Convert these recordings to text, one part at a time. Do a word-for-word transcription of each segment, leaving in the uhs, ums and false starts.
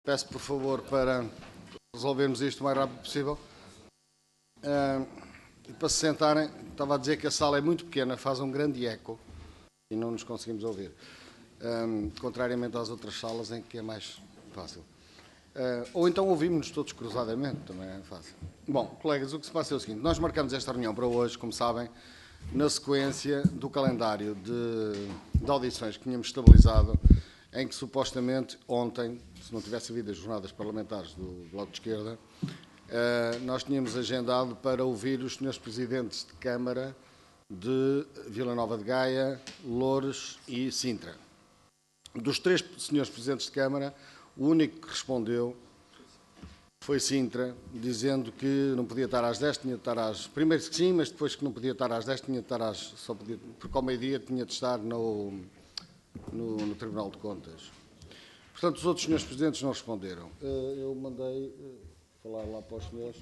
Peço, por favor, para resolvermos isto o mais rápido possível. Uh, e para se sentarem, estava a dizer que a sala é muito pequena, faz um grande eco e não nos conseguimos ouvir. Um, contrariamente às outras salas em que é mais fácil. Uh, ou então ouvimos-nos todos cruzadamente, também é fácil. Bom, colegas, o que se passa é o seguinte. Nós marcamos esta reunião para hoje, como sabem, na sequência do calendário de, de audições que tínhamos estabilizado, em que supostamente ontem, se não tivesse havido as jornadas parlamentares do Bloco de Esquerda, uh, nós tínhamos agendado para ouvir os senhores presidentes de Câmara de Vila Nova de Gaia, Loures e Sintra. Dos três senhores presidentes de Câmara, o único que respondeu foi Sintra, dizendo que não podia estar às dez, tinha de estar às... Primeiro que sim, mas depois que não podia estar às dez, tinha de estar às... Só podia, porque ao meio-dia tinha de estar no, no, no Tribunal de Contas. Portanto, os outros senhores presidentes não responderam. Eu mandei falar lá para os senhores...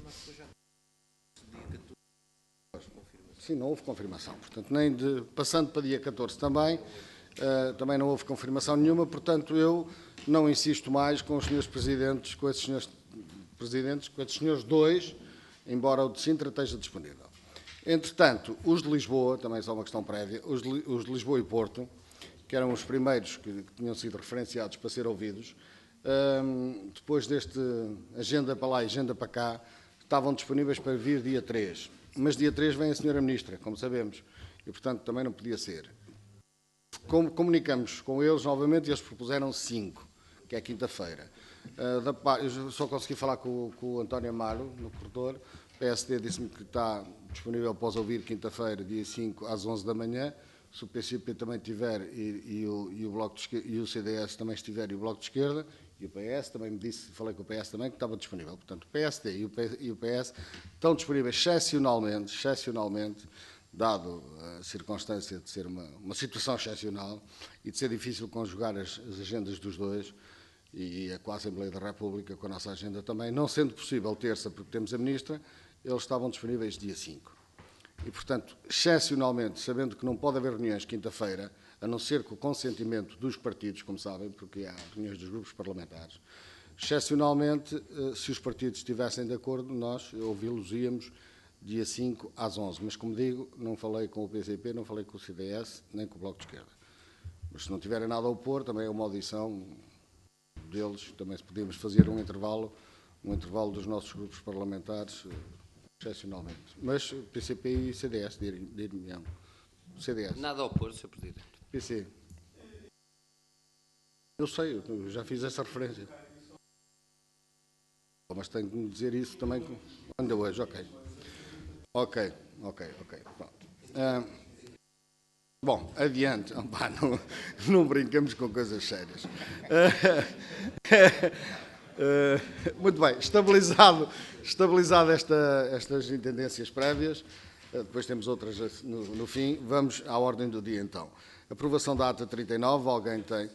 Sim, não houve confirmação. Portanto, nem de... Passando para dia catorze também... Uh, também não houve confirmação nenhuma, portanto, eu não insisto mais com os senhores presidentes, com esses senhores presidentes, com esses senhores dois, embora o de Sintra esteja disponível. Entretanto, os de Lisboa, também só uma questão prévia, os de, os de Lisboa e Porto, que eram os primeiros que, que tinham sido referenciados para ser ouvidos, uh, depois deste agenda para lá e agenda para cá, estavam disponíveis para vir dia três. Mas dia três vem a senhora Ministra, como sabemos, e, portanto, também não podia ser. Comunicamos com eles novamente e eles propuseram cinco, que é quinta-feira. Eu só consegui falar com, com o António Amaro, no corredor. O P S D disse-me que está disponível para os ouvir quinta-feira, dia cinco, às onze da manhã. Se o P C P também tiver e, e, o, e, o Bloco de Esquerda, e o C D S também estiver e o Bloco de Esquerda, e o P S também me disse, falei com o P S também, que estava disponível. Portanto, o P S D e o, P, e o P S estão disponíveis excepcionalmente, excepcionalmente, dado a circunstância de ser uma, uma situação excepcional e de ser difícil conjugar as, as agendas dos dois e a, com a Assembleia da República, com a nossa agenda também, não sendo possível terça, porque temos a Ministra, eles estavam disponíveis dia cinco. E, portanto, excepcionalmente, sabendo que não pode haver reuniões quinta-feira, a não ser com o consentimento dos partidos, como sabem, porque há reuniões dos grupos parlamentares, excepcionalmente, se os partidos estivessem de acordo, nós ouvi-los íamos dia cinco às onze, mas como digo, não falei com o P C P, não falei com o C D S, nem com o Bloco de Esquerda. Mas se não tiverem nada a opor, também é uma audição deles, também podíamos fazer um intervalo, um intervalo dos nossos grupos parlamentares, excepcionalmente. Mas P C P e C D S, dir-me-ão. C D S. Nada a opor, senhor Presidente. P C. Eu sei, eu já fiz essa referência. Mas tenho que me dizer isso também quando hoje, ok. Ok, ok, ok. Pronto. Uh, bom, adiante. Opa, não, não brincamos com coisas sérias. Uh, uh, muito bem, estabilizado, estabilizado esta, estas intendências prévias, uh, depois temos outras no, no fim, vamos à ordem do dia então. Aprovação da ata trinta e nove, alguém tem?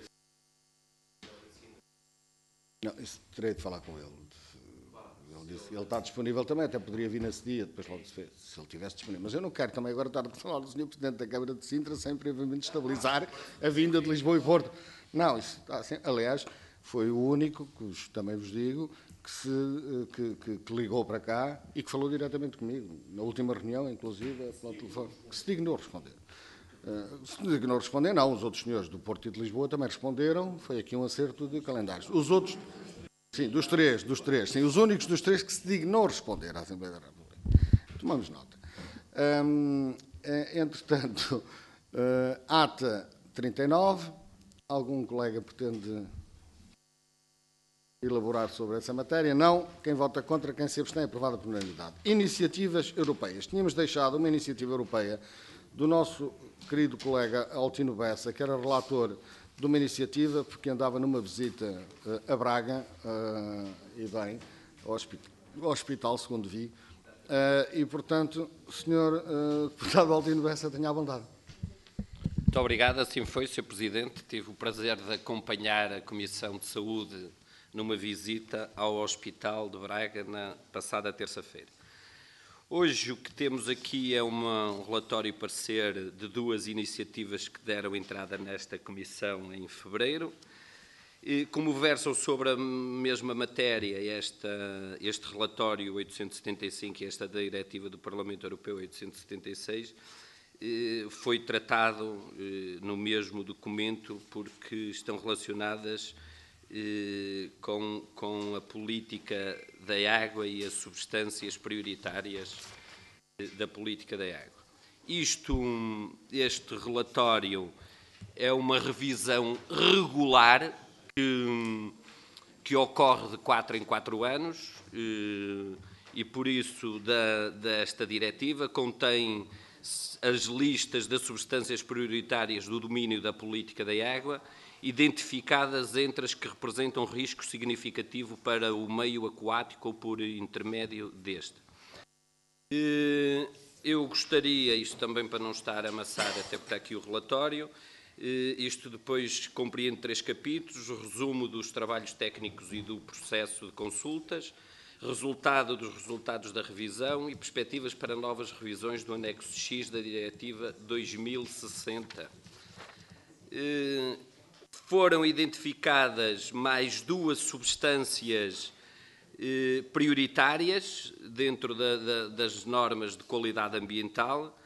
Não, isso terei de falar com ele. Ele, disse, ele está disponível também, até poderia vir nesse dia, depois logo se fez, se ele estivesse disponível. Mas eu não quero também agora estar a falar do senhor Presidente da Câmara de Sintra sem previamente estabilizar a vinda de Lisboa e Porto. Não, isso está assim. Aliás, foi o único, que também vos digo, que, se, que, que, que ligou para cá e que falou diretamente comigo, na última reunião, inclusive, pelo telefone, que se dignou responder. Uh, se dignou responder, não, os outros senhores do Porto e de Lisboa também responderam, foi aqui um acerto de calendários. Os outros... Sim, dos três, dos três. Sim, os únicos dos três que se dignou responder à Assembleia da República. Tomamos nota. Hum, entretanto, uh, ata trinta e nove, algum colega pretende elaborar sobre essa matéria? Não. Quem vota contra, quem se abstém, aprovada por unanimidade. Iniciativas europeias. Tínhamos deixado uma iniciativa europeia do nosso querido colega Altino Bessa, que era relator de uma iniciativa, porque andava numa visita uh, a Braga, uh, e bem, ao hospital, ao hospital segundo vi, uh, e, portanto, o senhor uh, deputado Altino Bessa tenha à vontade. Muito obrigado, assim foi, senhor Presidente. Tive o prazer de acompanhar a Comissão de Saúde numa visita ao Hospital de Braga na passada terça-feira. Hoje o que temos aqui é uma, um relatório e parecer de duas iniciativas que deram entrada nesta comissão em fevereiro Como versam sobre a mesma matéria esta, este relatório oitocentos e setenta e cinco e esta diretiva do Parlamento Europeu oitocentos e setenta e seis, foi tratado no mesmo documento porque estão relacionadas com, com a política da água e as substâncias prioritárias da política da água. Isto, este relatório é uma revisão regular que, que ocorre de quatro em quatro anos e, e por isso, da, desta diretiva, contém as listas das substâncias prioritárias do domínio da política da água, identificadas entre as que representam risco significativo para o meio aquático ou por intermédio deste. Eu gostaria, isto também para não estar a amassar, até porque está aqui o relatório, isto depois compreende três capítulos: o resumo dos trabalhos técnicos e do processo de consultas, resultado dos resultados da revisão e perspectivas para novas revisões do anexo X da Diretiva dois mil e sessenta. Foram identificadas mais duas substâncias prioritárias dentro da, da, das normas de qualidade ambiental.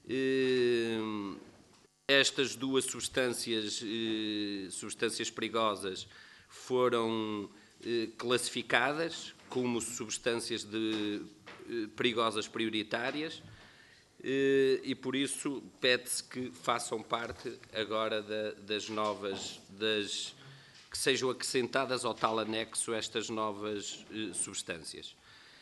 Estas duas substâncias, substâncias perigosas foram classificadas como substâncias de, perigosas prioritárias e, por isso, pede-se que façam parte agora da, das novas, das, que sejam acrescentadas ao tal anexo estas novas substâncias.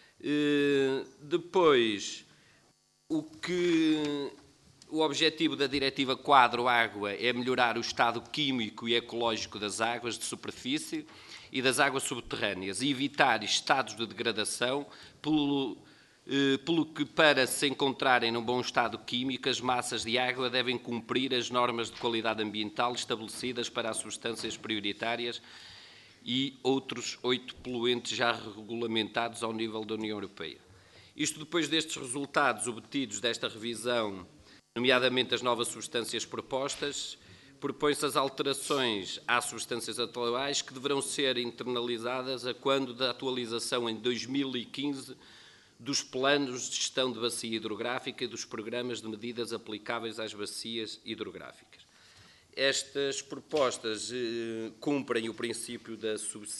Depois, o que... O objetivo da Diretiva Quadro Água é melhorar o estado químico e ecológico das águas de superfície e das águas subterrâneas e evitar estados de degradação, pelo, eh, pelo que, para se encontrarem num bom estado químico, as massas de água devem cumprir as normas de qualidade ambiental estabelecidas para as substâncias prioritárias e outros oito poluentes já regulamentados ao nível da União Europeia. Isto depois destes resultados obtidos desta revisão, nomeadamente as novas substâncias propostas, propõe-se as alterações às substâncias atuais que deverão ser internalizadas a quando da atualização em dois mil e quinze dos planos de gestão de bacia hidrográfica e dos programas de medidas aplicáveis às bacias hidrográficas. Estas propostas eh, cumprem o princípio da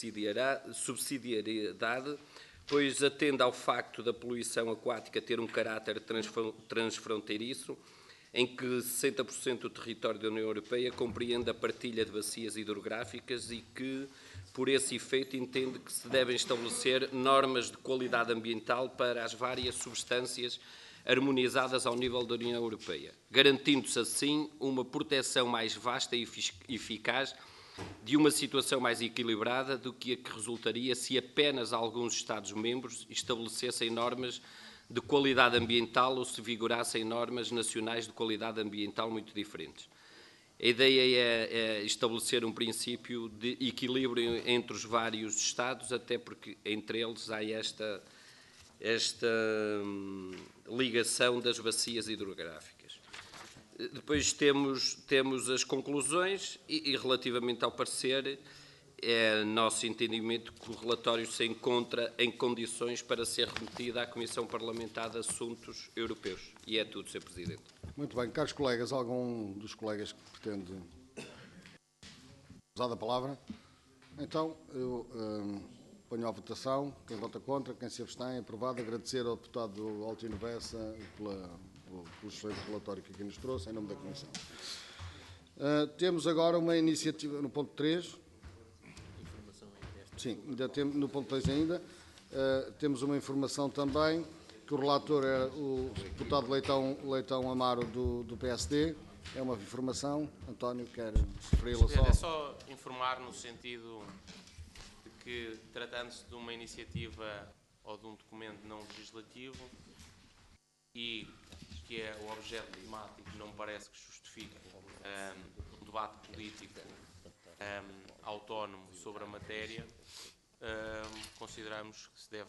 subsidiariedade, pois atende ao facto da poluição aquática ter um caráter transfronteiriço, em que sessenta por cento do território da União Europeia compreende a partilha de bacias hidrográficas e que, por esse efeito, entende que se devem estabelecer normas de qualidade ambiental para as várias substâncias harmonizadas ao nível da União Europeia, garantindo-se assim uma proteção mais vasta e eficaz de uma situação mais equilibrada do que a que resultaria se apenas alguns Estados-membros estabelecessem normas de qualidade ambiental ou se vigorassem normas nacionais de qualidade ambiental muito diferentes. A ideia é, é estabelecer um princípio de equilíbrio entre os vários Estados, até porque entre eles há esta, esta hum, ligação das bacias hidrográficas. Depois temos, temos as conclusões e, e relativamente ao parecer, é nosso entendimento que o relatório se encontra em condições para ser remetido à Comissão Parlamentar de Assuntos Europeus. E é tudo, senhor Presidente. Muito bem. Caros colegas, algum dos colegas que pretende usar a palavra? Então, eu hum, ponho à votação. Quem vota contra, quem se abstém, aprovado. Agradecer ao deputado Altino Bessa pela, pelo, pelo excelente relatório que aqui nos trouxe, em nome da Comissão. Uh, temos agora uma iniciativa no ponto três. Sim, ainda temos, no ponto dois ainda, uh, temos uma informação também, que o relator é o deputado Leitão, Leitão Amaro do, do P S D. É uma informação. António, quer referi-la só? É só informar no sentido de que, tratando-se de uma iniciativa ou de um documento não legislativo e que é o objeto temático, não me parece que justifique um, um debate político um, autónomo sobre a matéria, um, consideramos que se deve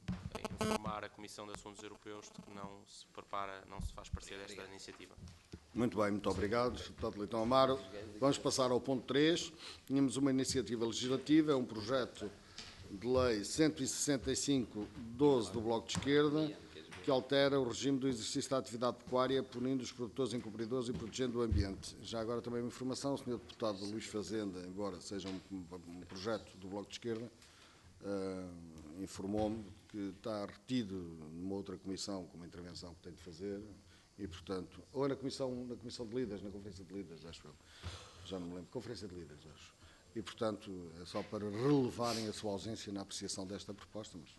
um, informar a Comissão de Assuntos Europeus de que não se prepara, não se faz parecer desta iniciativa. Muito bem, muito obrigado, deputado Leitão Amaro. Vamos passar ao ponto três. Tínhamos uma iniciativa legislativa, é um projeto de lei cento e sessenta e cinco doze do Bloco de Esquerda, que altera o regime do exercício da atividade pecuária, punindo os produtores incumpridores e protegendo o ambiente. Já agora também uma informação, o senhor deputado Luís Fazenda, embora seja um, um projeto do Bloco de Esquerda, uh, informou-me que está retido numa outra comissão, com uma intervenção que tem de fazer, e, portanto, ou na comissão, na comissão de líderes, na conferência de líderes, acho eu, já não me lembro, conferência de líderes, acho. E, portanto, é só para relevarem a sua ausência na apreciação desta proposta. Mas...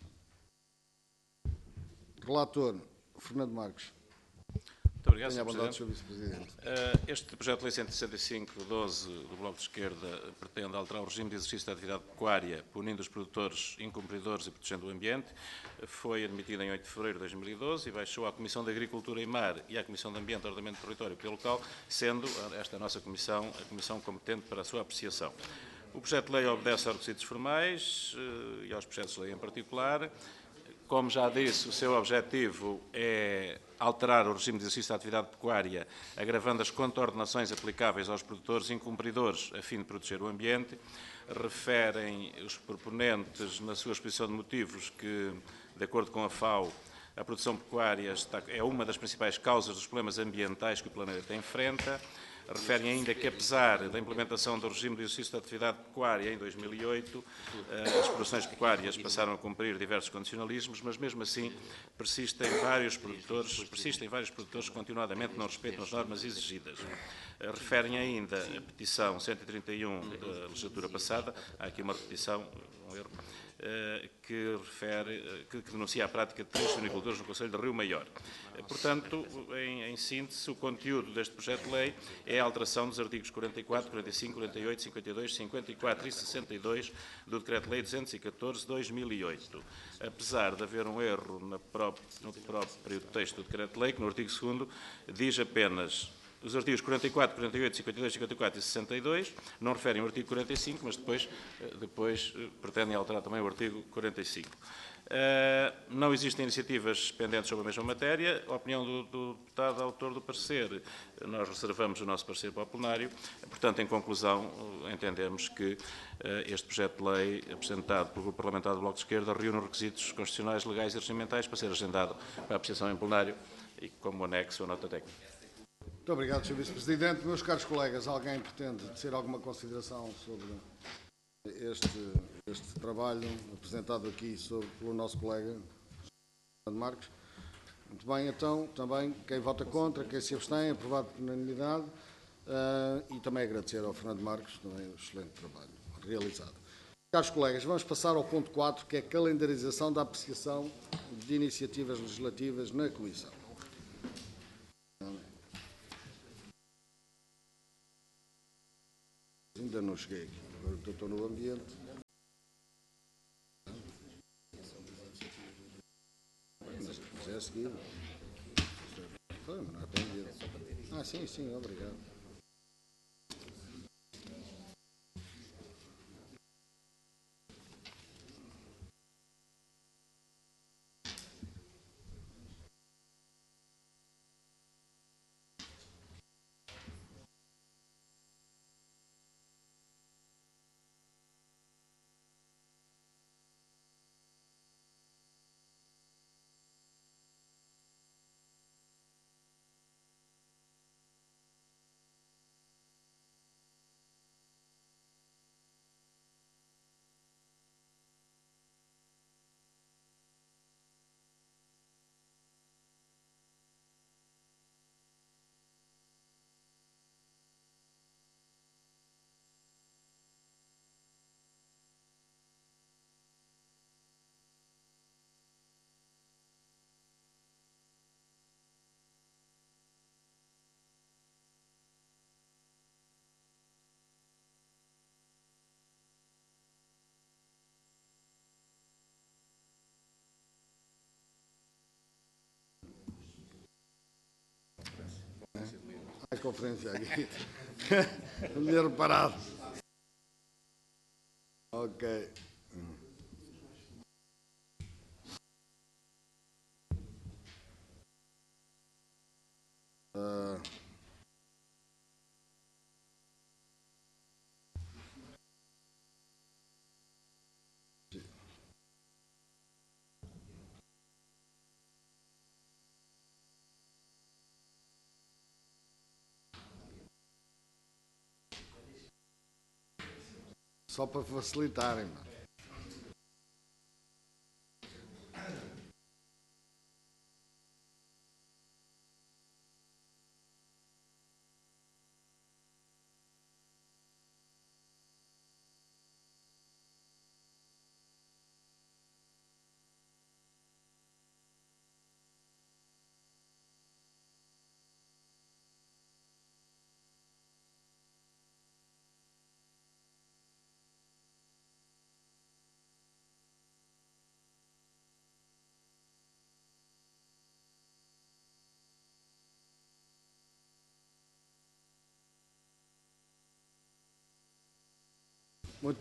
Relator, Fernando Marques. Muito obrigado, Tenha a bondade, senhor senhor Vice-Presidente. Este projeto de lei cento e sessenta e cinco doze do Bloco de Esquerda pretende alterar o regime de exercício da atividade pecuária, punindo os produtores incumpridores e protegendo o ambiente. Foi admitido em oito de fevereiro de dois mil e doze e baixou à Comissão de Agricultura e Mar e à Comissão de Ambiente, Ordenamento do Território e Poder Local, sendo esta nossa comissão a comissão competente para a sua apreciação. O projeto de lei obedece aos requisitos formais e aos projetos de lei em particular. Como já disse, o seu objetivo é alterar o regime de exercício da atividade pecuária, agravando as contornações aplicáveis aos produtores incumpridores, a fim de proteger o ambiente. Referem os proponentes, na sua exposição de motivos, que, de acordo com a FAO, a produção pecuária está, é uma das principais causas dos problemas ambientais que o planeta enfrenta. Referem ainda que, apesar da implementação do regime de exercício da atividade pecuária em dois mil e oito, as explorações pecuárias passaram a cumprir diversos condicionalismos, mas mesmo assim persistem vários produtores, persistem vários produtores que continuadamente não respeitam as normas exigidas. Referem ainda a petição cento e trinta e um da legislatura passada, há aqui uma repetição, um erro, que refere, que, que denuncia a prática de três suinicultores no Conselho de Rio Maior. Portanto, em, em síntese, o conteúdo deste projeto de lei é a alteração dos artigos quarenta e quatro, quarenta e cinco, quarenta e oito, cinquenta e dois, cinquenta e quatro e sessenta e dois do Decreto-Lei duzentos e catorze de dois mil e oito. Apesar de haver um erro na própria, no próprio texto do Decreto-Lei, que no artigo segundo diz apenas os artigos quarenta e quatro, quarenta e oito, cinquenta e dois, cinquenta e quatro e sessenta e dois, não referem ao artigo quarenta e cinco, mas depois, depois pretendem alterar também o artigo quarenta e cinco. Uh, não existem iniciativas pendentes sobre a mesma matéria. A opinião do, do deputado autor do parecer, nós reservamos o nosso parecer para o plenário. Portanto, em conclusão, entendemos que uh, este projeto de lei apresentado pelo Grupo Parlamentar do Bloco de Esquerda reúne os requisitos constitucionais, legais e regimentais para ser agendado para a apreciação em plenário e, como anexo, a nota técnica. Muito obrigado, senhor Vice-Presidente. Meus caros colegas, alguém pretende dizer alguma consideração sobre este, este trabalho apresentado aqui sobre, pelo nosso colega Fernando Marques? Muito bem, então, também quem vota contra, quem se abstém, aprovado por unanimidade, uh, e também agradecer ao Fernando Marques também o excelente trabalho realizado. Caros colegas, vamos passar ao ponto quatro, que é a calendarização da apreciação de iniciativas legislativas na Comissão. Ainda não cheguei aqui, agora estou no ambiente. Mas é a seguir. Foi, mas não é pendiente. Ah, sim, sim, obrigado. A conferência aqui. Não tinha reparado. Ok. Uh, só para facilitarem. Muito.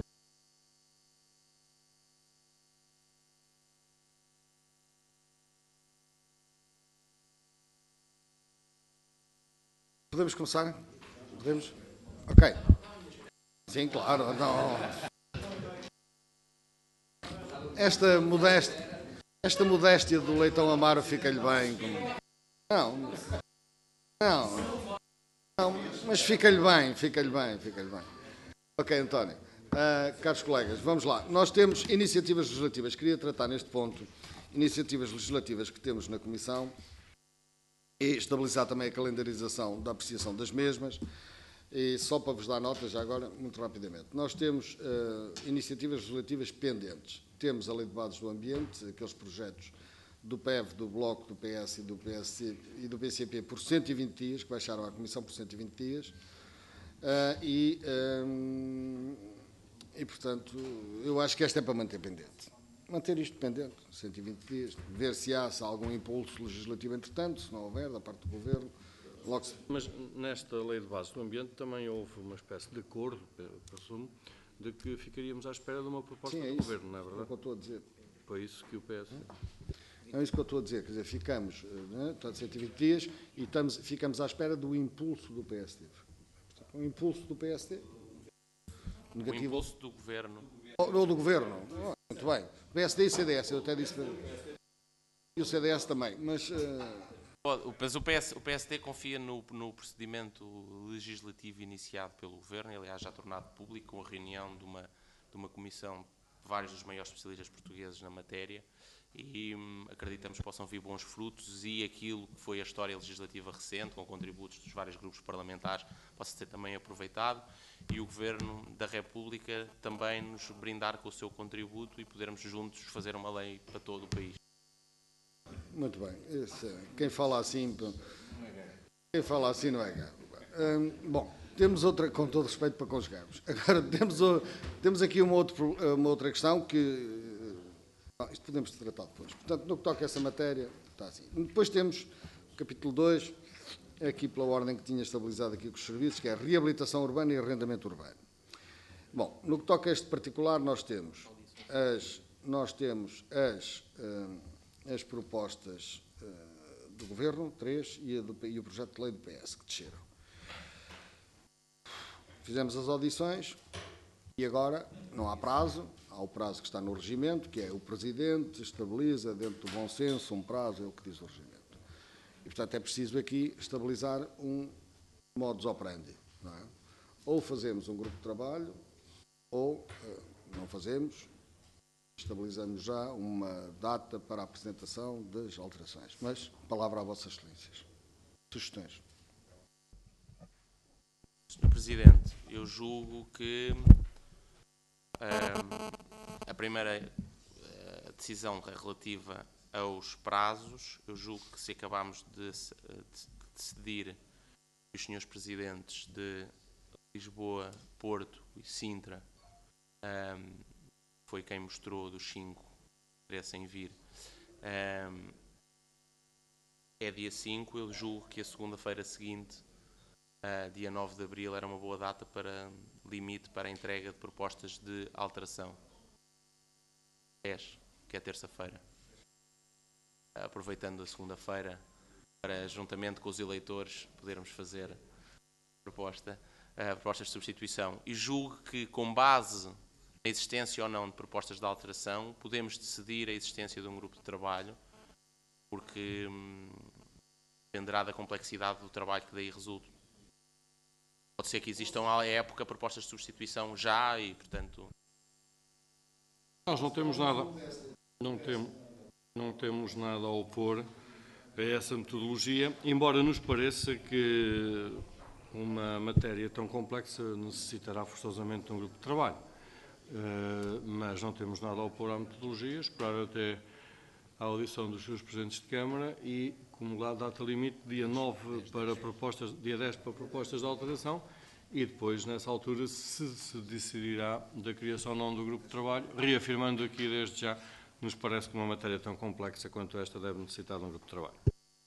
Podemos começar? Podemos? Ok. Sim, claro. Não. Esta modéstia, esta modéstia do Leitão Amaro fica-lhe bem. Como... Não. Não. Não. Mas fica-lhe bem, fica-lhe bem, fica-lhe bem. Ok, António. Uh, caros colegas, vamos lá. Nós temos iniciativas legislativas. Queria tratar neste ponto iniciativas legislativas que temos na Comissão e estabilizar também a calendarização da apreciação das mesmas. E só para vos dar nota, já agora, muito rapidamente. Nós temos uh, iniciativas legislativas pendentes. Temos a Lei de Bases do Ambiente, aqueles projetos do P E V, do Bloco, do P S e do P S C e do P C P por cento e vinte dias, que baixaram à Comissão por cento e vinte dias. Uh, e, um, e, portanto, eu acho que esta é para manter pendente. Manter isto pendente, cento e vinte dias, ver se há, se há algum impulso legislativo entretanto, se não houver, da parte do Governo. Logo se... Mas nesta Lei de Bases do Ambiente também houve uma espécie de acordo, presumo, de que ficaríamos à espera de uma proposta Sim, é do isso, Governo, não é verdade? É o que eu estou a dizer. Foi isso que o P S... É isso que eu estou a dizer, quer dizer, ficamos, né, portanto, cento e vinte dias e estamos, ficamos à espera do impulso do P S D. O impulso do P S D. Negativo. O impulso do Governo. Ou, ou do Governo. Oh, muito bem. P S D e C D S, eu até disse. E o C D S também, mas... Uh... Mas o, P S, o P S D confia no, no procedimento legislativo iniciado pelo Governo, e, aliás, já tornado público, com a reunião de uma, de uma comissão de vários dos maiores especialistas portugueses na matéria, e hum, acreditamos que possam vir bons frutos e aquilo que foi a história legislativa recente, com contributos dos vários grupos parlamentares, possa ser também aproveitado, e o Governo da República também nos brindar com o seu contributo e podermos juntos fazer uma lei para todo o país. Muito bem. Esse, quem fala assim, quem fala assim não é gado. Hum, bom, temos outra, com todo respeito para conjugarmos. Agora temos, temos aqui uma, outro, uma outra questão que não, isto podemos tratar depois. Portanto, no que toca a essa matéria, está assim. Depois temos o capítulo dois, aqui pela ordem que tinha estabilizado aqui com os serviços, que é a reabilitação urbana e arrendamento urbano. Bom, no que toca a este particular, nós temos as, nós temos as hum, as propostas uh, do Governo, três, e, a do, e o projeto de lei do P S, que desceram. Fizemos as audições e agora não há prazo, há o prazo que está no regimento, que é o Presidente estabiliza, dentro do bom senso, um prazo, é o que diz o regimento. E, portanto, é preciso aqui estabilizar um modus operandi, não é? Ou fazemos um grupo de trabalho, ou uh, não fazemos, estabilizamos já uma data para a apresentação das alterações. Mas, palavra a Vossas Excelências. Sugestões. senhor Presidente, eu julgo que um, a primeira uh, decisão relativa aos prazos, eu julgo que se acabarmos de, de decidir os senhores Presidentes de Lisboa, Porto e Sintra um, foi quem mostrou dos cinco interesse em vir. Um, é dia cinco, eu julgo que a segunda-feira seguinte, uh, dia nove de abril, era uma boa data para limite para a entrega de propostas de alteração. dez, que é terça-feira. Uh, aproveitando a segunda-feira para, juntamente com os eleitores, podermos fazer proposta, uh, propostas de substituição. E julgo que, com base a existência ou não de propostas de alteração, podemos decidir a existência de um grupo de trabalho, porque hum, dependerá da complexidade do trabalho que daí resulta. Pode Pode ser que existam à época propostas de substituição já e, portanto... Nós não temos nada, não temos, não temos nada a opor a essa metodologia, embora nos pareça que uma matéria tão complexa necessitará forçosamente de um grupo de trabalho. Uh, mas não temos nada a opor à metodologia, esperar até à audição dos seus presidentes de Câmara e, como lá data limite, dia nove para propostas, dia dez para propostas de alteração e depois, nessa altura, se, se decidirá da criação ou não do grupo de trabalho, reafirmando aqui desde já, nos parece que uma matéria tão complexa quanto esta deve necessitar de um grupo de trabalho.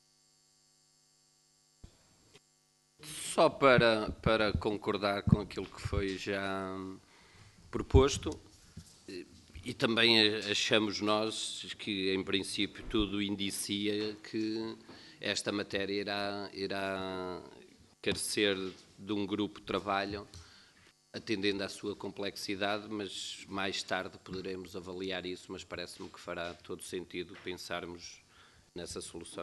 Só para, para concordar com aquilo que foi já proposto, e também achamos nós que, em princípio, tudo indicia que esta matéria irá, irá carecer de um grupo de trabalho, atendendo à sua complexidade, mas mais tarde poderemos avaliar isso, mas parece-me que fará todo sentido pensarmos nessa solução.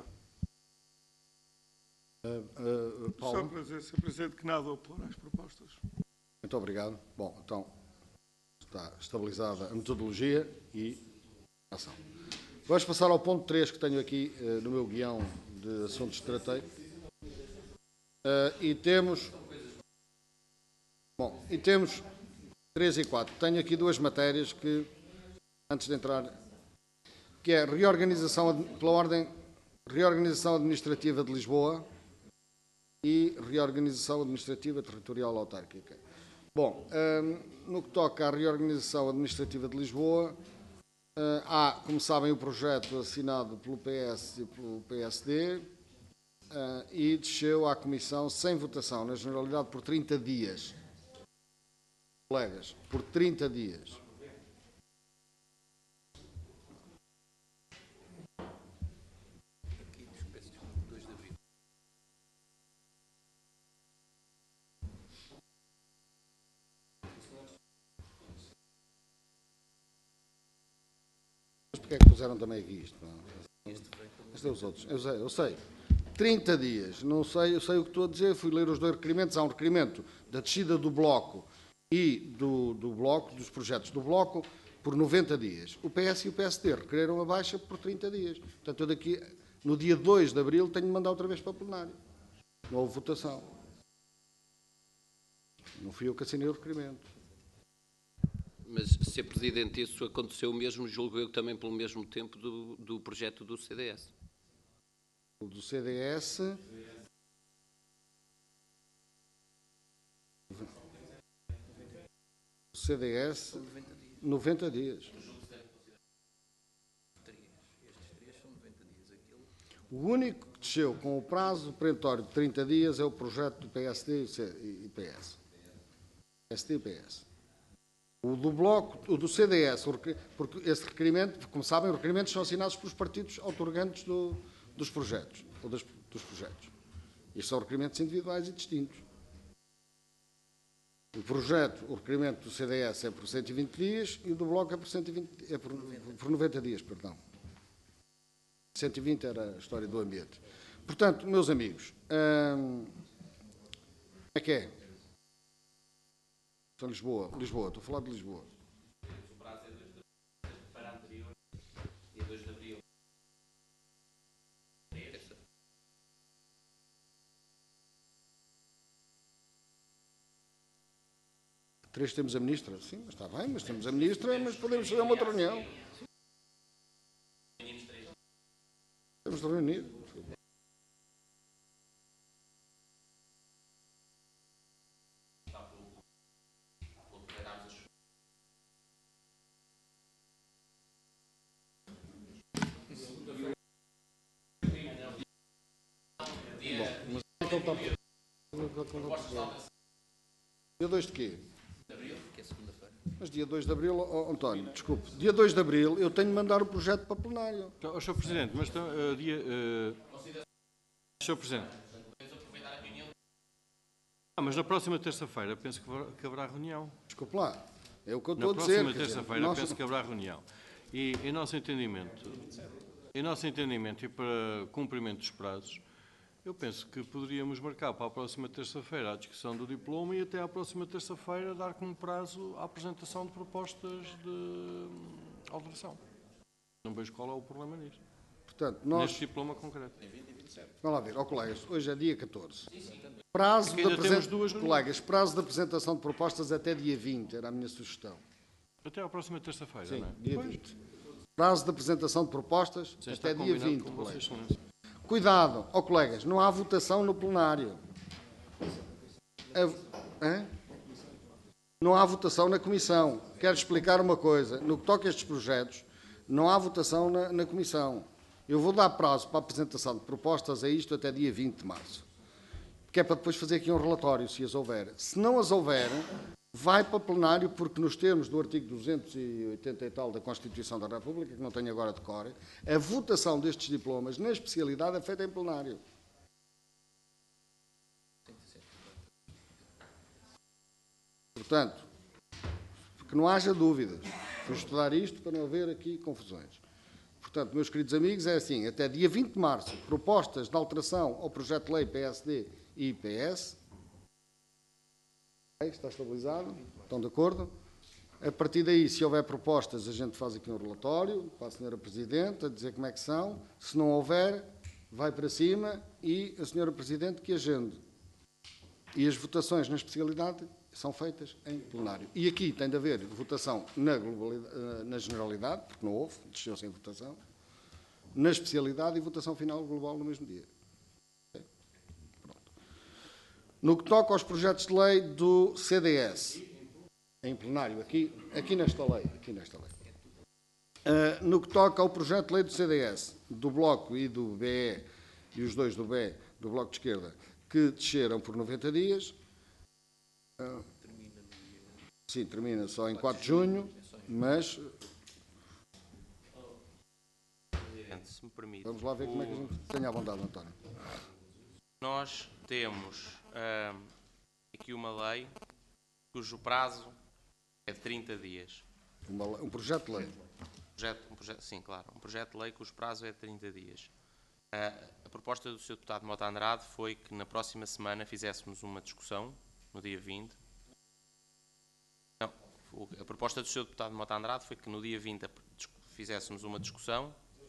Uh, uh, Paulo? senhor Presidente, que nada opor às propostas. Muito obrigado. Bom, então está estabilizada a metodologia e a ação. Vamos passar ao ponto três que tenho aqui uh, no meu guião de assuntos que tratei. Uh, e temos... Bom, e temos três e quatro. Tenho aqui duas matérias que, antes de entrar, que é reorganização, pela ordem, reorganização administrativa de Lisboa e reorganização administrativa territorial autárquica. Bom, um, no que toca à reorganização administrativa de Lisboa, uh, há, como sabem, o projeto assinado pelo P S e pelo P S D uh, e desceu à Comissão sem votação, na generalidade por trinta dias. Colegas, por trinta dias. Mas porquê é que puseram também aqui isto? Este é os outros. Eu sei, eu sei. trinta dias. Não sei, eu sei o que estou a dizer. Fui ler os dois requerimentos. Há um requerimento da descida do bloco e do, do bloco, dos projetos do bloco, por noventa dias. O P S e o P S D requereram a baixa por trinta dias. Portanto, eu daqui, no dia dois de abril, tenho de mandar outra vez para o plenário. Não houve votação. Não fui eu que assinei o requerimento. Mas, senhor Presidente, isso aconteceu mesmo, julgo eu, também pelo mesmo tempo do, do projeto do C D S. O do C D S... O C D S, noventa dias. O único que desceu com o prazo perentório de trinta dias é o projeto do P S D e P S. P S D e P S. O do bloco, o do C D S, porque esse requerimento, como sabem, os requerimentos são assinados pelos partidos outorgantes do, dos projetos, ou das, dos projetos. Estes são requerimentos individuais e distintos. O projeto, o requerimento do C D S é por cento e vinte dias e o do bloco é por, cento e vinte, é por, por noventa dias, perdão. cento e vinte era a história do ambiente. Portanto, meus amigos, hum, como é que é? São Lisboa, Lisboa, estou a falar de Lisboa. O prazo é para anterior, dia dois de abril. Três temos a ministra? Sim, mas está bem, mas temos a ministra, mas podemos fazer uma outra reunião. Temos de reunir. Bom, mas é que ele está... Dia dois de quê? Mas dia dois de abril, oh, António, desculpe, dia dois de abril eu tenho de mandar o projeto para o plenário. Então, senhor Presidente, mas então, uh, dia... Uh, senhor Presidente. Ah, mas na próxima terça-feira penso que, que haverá reunião. Desculpe lá, é o que eu estou na a dizer. Na próxima terça-feira nós... penso que haverá reunião. E em nosso entendimento, em nosso entendimento e para cumprimento dos prazos, Eu penso que poderíamos marcar para a próxima terça-feira a discussão do diploma e até à próxima terça-feira dar como prazo a apresentação de propostas de alteração. Não vejo qual é o problema nisto. Portanto, nós... Neste diploma concreto. Vamos lá ver, ó colegas, hoje é dia catorze. Prazo Porque de ainda temos apresen- duas reuniões. Colegas, prazo de apresentação de propostas até dia vinte, era a minha sugestão. Até à próxima terça-feira, Sim, não é? dia Pois. vinte. Prazo de apresentação de propostas Sim, está até dia combinado vinte, com colegas. vocês, excelência. Cuidado, ó colegas, não há votação no plenário. A- Hã? Não há votação na comissão. Quero explicar uma coisa. No que toca a estes projetos, não há votação na, na comissão. Eu vou dar prazo para a apresentação de propostas a isto até dia vinte de março. Que é para depois fazer aqui um relatório, se as houver. Se não as houver, vai para plenário, porque nos termos do artigo duzentos e oitenta e tal da Constituição da República, que não tenho agora de cor, a votação destes diplomas na especialidade é feita em plenário. Portanto, que não haja dúvidas. Vou estudar isto para não haver aqui confusões. Portanto, meus queridos amigos, é assim, até dia vinte de março, propostas de alteração ao projeto de lei P S D e I P S. Está estabilizado? Estão de acordo? A partir daí, se houver propostas, a gente faz aqui um relatório para a senhora Presidente, a dizer como é que são. Se não houver, vai para cima e a senhora Presidente que agende. E as votações na especialidade são feitas em plenário. E aqui tem de haver votação na, globalidade, na generalidade, porque não houve, desceu sem votação, na especialidade e votação final global no mesmo dia. Pronto. No que toca aos projetos de lei do C D S, em plenário, aqui, aqui nesta lei, aqui nesta lei. Uh, no que toca ao projeto de lei do C D S, do Bloco e do B E, e os dois do B E, do Bloco de Esquerda, que desceram por noventa dias, uh, sim, termina só em quatro de junho, mas Se me permite. vamos lá ver como é que a gente tem à vontade, António. Nós temos ah, aqui uma lei cujo prazo é de trinta dias. Uma, um projeto de lei. Projeto, um projeto, sim, claro. Um projeto de lei cujo prazo é de trinta dias. Ah, a proposta do senhor Deputado Mota Andrade foi que na próxima semana fizéssemos uma discussão, no dia vinte. Não, a proposta do senhor Deputado Mota Andrade foi que no dia vinte fizéssemos uma discussão.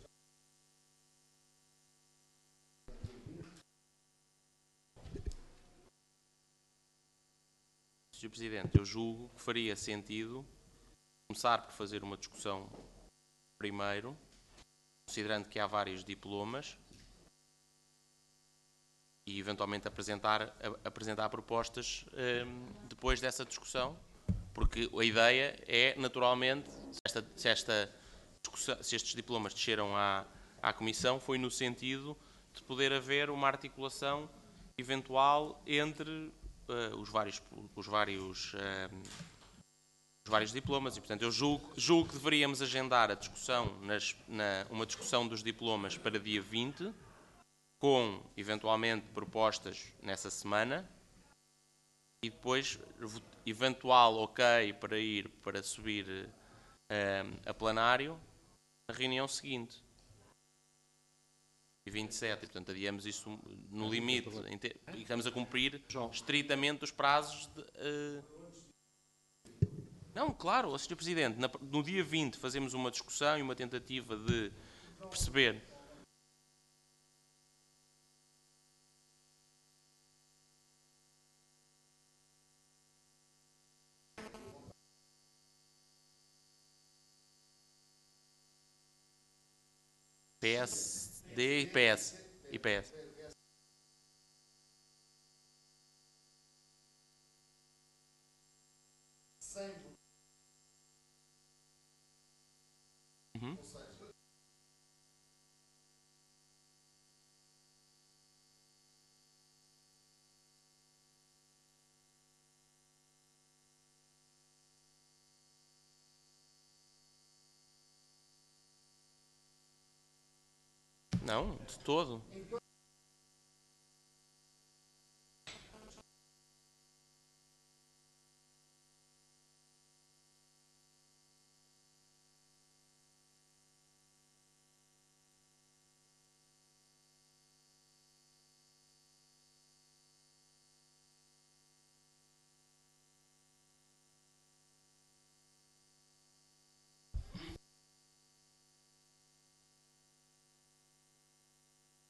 senhor Presidente, eu julgo que faria sentido começar por fazer uma discussão primeiro, considerando que há vários diplomas, e eventualmente apresentar, apresentar propostas um, depois dessa discussão, porque a ideia é, naturalmente, se, esta, se, esta discussão, se estes diplomas desceram à, à Comissão, foi no sentido de poder haver uma articulação eventual entre Uh, os, vários, os, vários, uh, os vários diplomas e, portanto, eu julgo, julgo que deveríamos agendar a discussão, nas, na, uma discussão dos diplomas para dia vinte, com, eventualmente, propostas nessa semana e depois, eventual ok para ir, para subir uh, a plenário na reunião seguinte. E vinte e sete, e, portanto, adiamos isso no limite, e estamos a cumprir estritamente os prazos de... Uh... Não, claro, senhor Presidente, na, no dia vinte fazemos uma discussão e uma tentativa de perceber... P S D e P S. E P S. Uhum. Não, de todo.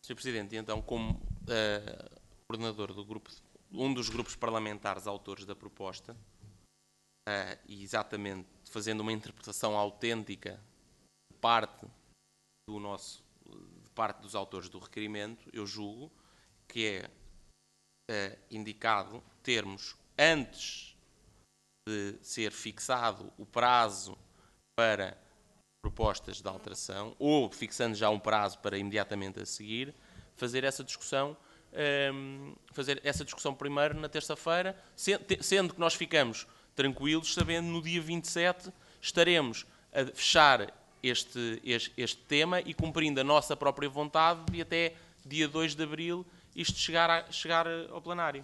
senhor Presidente, e então, como uh, coordenador do grupo, um dos grupos parlamentares autores da proposta, uh, e exatamente fazendo uma interpretação autêntica de parte do nosso, de parte dos autores do requerimento, eu julgo que é uh, indicado termos, antes de ser fixado o prazo para propostas de alteração, ou fixando já um prazo para imediatamente a seguir, fazer essa discussão, um, fazer essa discussão primeiro na terça-feira, sendo que nós ficamos tranquilos, sabendo no dia vinte e sete estaremos a fechar este, este, este tema e cumprindo a nossa própria vontade de até dia dois de abril isto chegar, a, chegar ao plenário.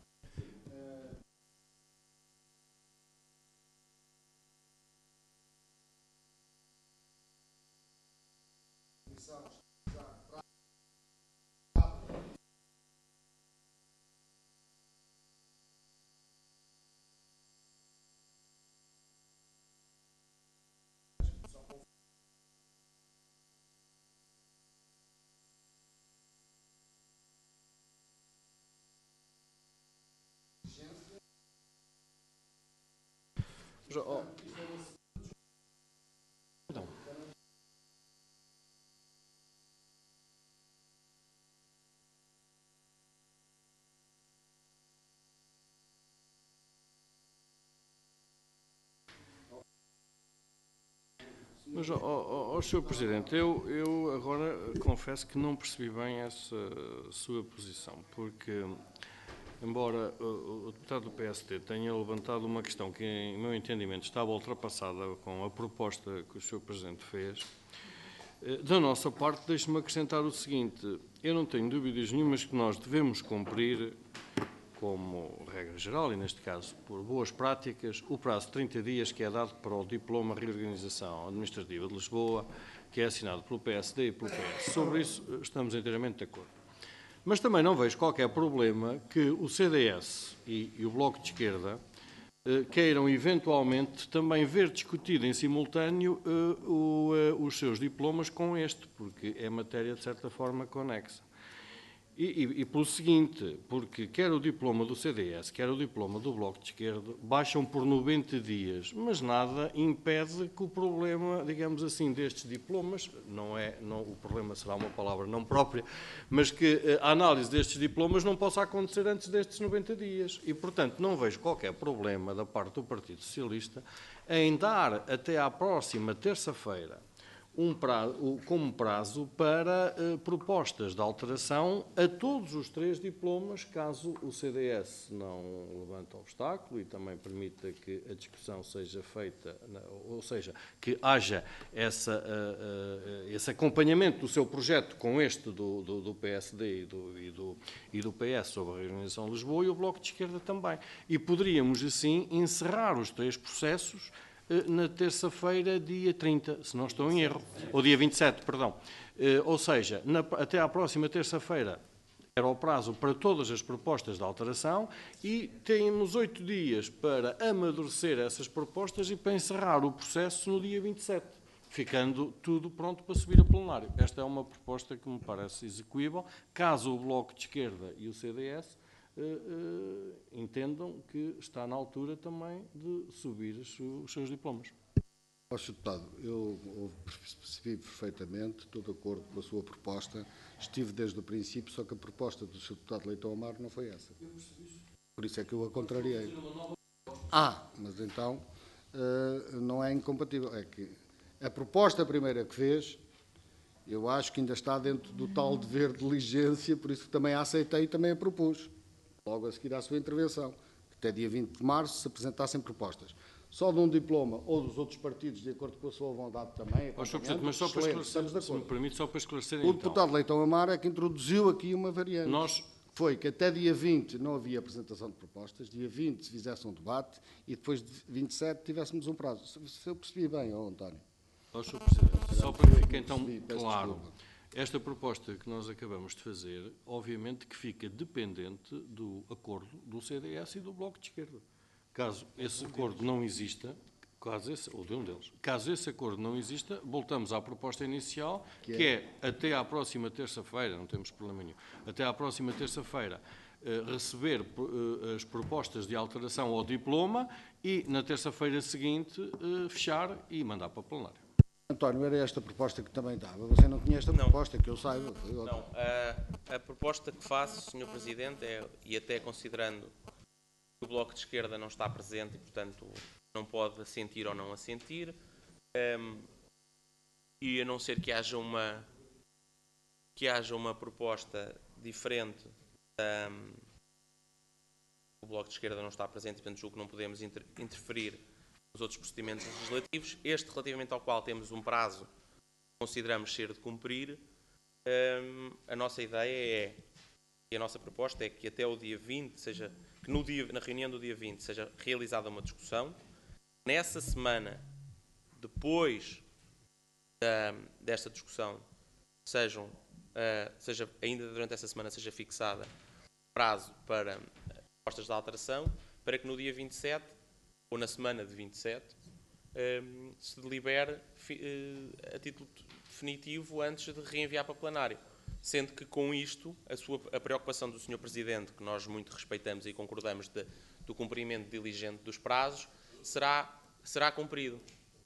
Oh. Não. Mas, ó, ó, ó, senhor Presidente, eu, eu agora confesso que não percebi bem essa sua posição, porque, embora o, o deputado do P S D tenha levantado uma questão que, em meu entendimento, estava ultrapassada com a proposta que o senhor Presidente fez, da nossa parte, deixe-me acrescentar o seguinte: eu não tenho dúvidas nenhumas que nós devemos cumprir, como regra geral, e neste caso por boas práticas, o prazo de trinta dias que é dado para o Diploma de Reorganização Administrativa de Lisboa, que é assinado pelo P S D e pelo P S. Sobre isso estamos inteiramente de acordo. Mas também não vejo qualquer problema que o C D S e, e o Bloco de Esquerda eh, queiram eventualmente também ver discutido em simultâneo eh, o, eh, os seus diplomas com este, porque é matéria de certa forma conexa. E, e, e pelo seguinte, porque quer o diploma do C D S, quer o diploma do Bloco de Esquerda, baixam por noventa dias, mas nada impede que o problema, digamos assim, destes diplomas, não é, não, o problema será uma palavra não própria, mas que a análise destes diplomas não possa acontecer antes destes noventa dias. E, portanto, não vejo qualquer problema da parte do Partido Socialista em dar até à próxima terça-feira Um prazo, como prazo para uh, propostas de alteração a todos os três diplomas, caso o C D S não levante obstáculo e também permita que a discussão seja feita, na, ou seja, que haja essa, uh, uh, esse acompanhamento do seu projeto com este do, do, do P S D e do, e, do, e do P S sobre a Reorganização de Lisboa e o Bloco de Esquerda também. E poderíamos, assim, encerrar os três processos na terça-feira, dia trinta, se não estou em erro, ou dia vinte e sete, perdão. Ou seja, na, até à próxima terça-feira era o prazo para todas as propostas de alteração e temos oito dias para amadurecer essas propostas e para encerrar o processo no dia vinte e sete, ficando tudo pronto para subir a plenário. Esta é uma proposta que me parece execuível, caso o Bloco de Esquerda e o C D S Uh, uh, entendam que está na altura também de subir os, os seus diplomas. Senhor Deputado, eu percebi perfeitamente, estou de acordo com a sua proposta, estive desde o princípio, só que a proposta do senhor Deputado Leitão Amaro não foi essa. Por isso é que eu a contrariei. Ah, mas então uh, não é incompatível. É que a proposta primeira que fez, eu acho que ainda está dentro do tal dever de diligência, por isso que também a aceitei e também a propus. Logo a seguir à sua intervenção, que até dia vinte de março se apresentassem propostas. Só de um diploma ou dos outros partidos, de acordo com a sua vontade também. Oh, senhor Presidente, mas só para esclarecer, se me permite, só para esclarecer, o então. deputado Leitão Amaro é que introduziu aqui uma variante. Nós... Foi que até dia vinte não havia apresentação de propostas, dia vinte se fizesse um debate e depois de vinte e sete tivéssemos um prazo. Se eu percebi bem, oh, António. Oh, senhor Presidente, só para que fique então claro. Esta proposta que nós acabamos de fazer, obviamente que fica dependente do acordo do C D S e do Bloco de Esquerda. Caso esse acordo não exista, Caso esse, ou de um deles. Caso esse acordo não exista, voltamos à proposta inicial, que é, que é até à próxima terça-feira, não temos problema nenhum, até à próxima terça-feira, eh, receber eh, as propostas de alteração ao diploma e, na terça-feira seguinte, eh, fechar e mandar para o plenário. António, era esta proposta que também estava. Você não tinha esta Não. proposta, que eu saiba. Foi outra. Não, a, a proposta que faço, senhor Presidente, é, e até considerando que o Bloco de Esquerda não está presente e, portanto, não pode assentir ou não assentir, um, e a não ser que haja uma, que haja uma proposta diferente, um, o Bloco de Esquerda não está presente, portanto, julgo que não podemos inter, interferir nos outros procedimentos legislativos. Este, relativamente ao qual temos um prazo que consideramos ser de cumprir, um, a nossa ideia é, e a nossa proposta é que até o dia vinte, seja, que no dia, na reunião do dia vinte seja realizada uma discussão. Nessa semana, depois da, desta discussão, sejam, uh, seja, ainda durante essa semana seja fixada prazo para propostas de alteração, para que no dia vinte e sete, ou na semana de vinte e sete, um, se delibere uh, a título definitivo antes de reenviar para o plenário. Sendo que com isto, a, sua, a preocupação do senhor Presidente, que nós muito respeitamos e concordamos de, do cumprimento diligente dos prazos, será, será cumprido.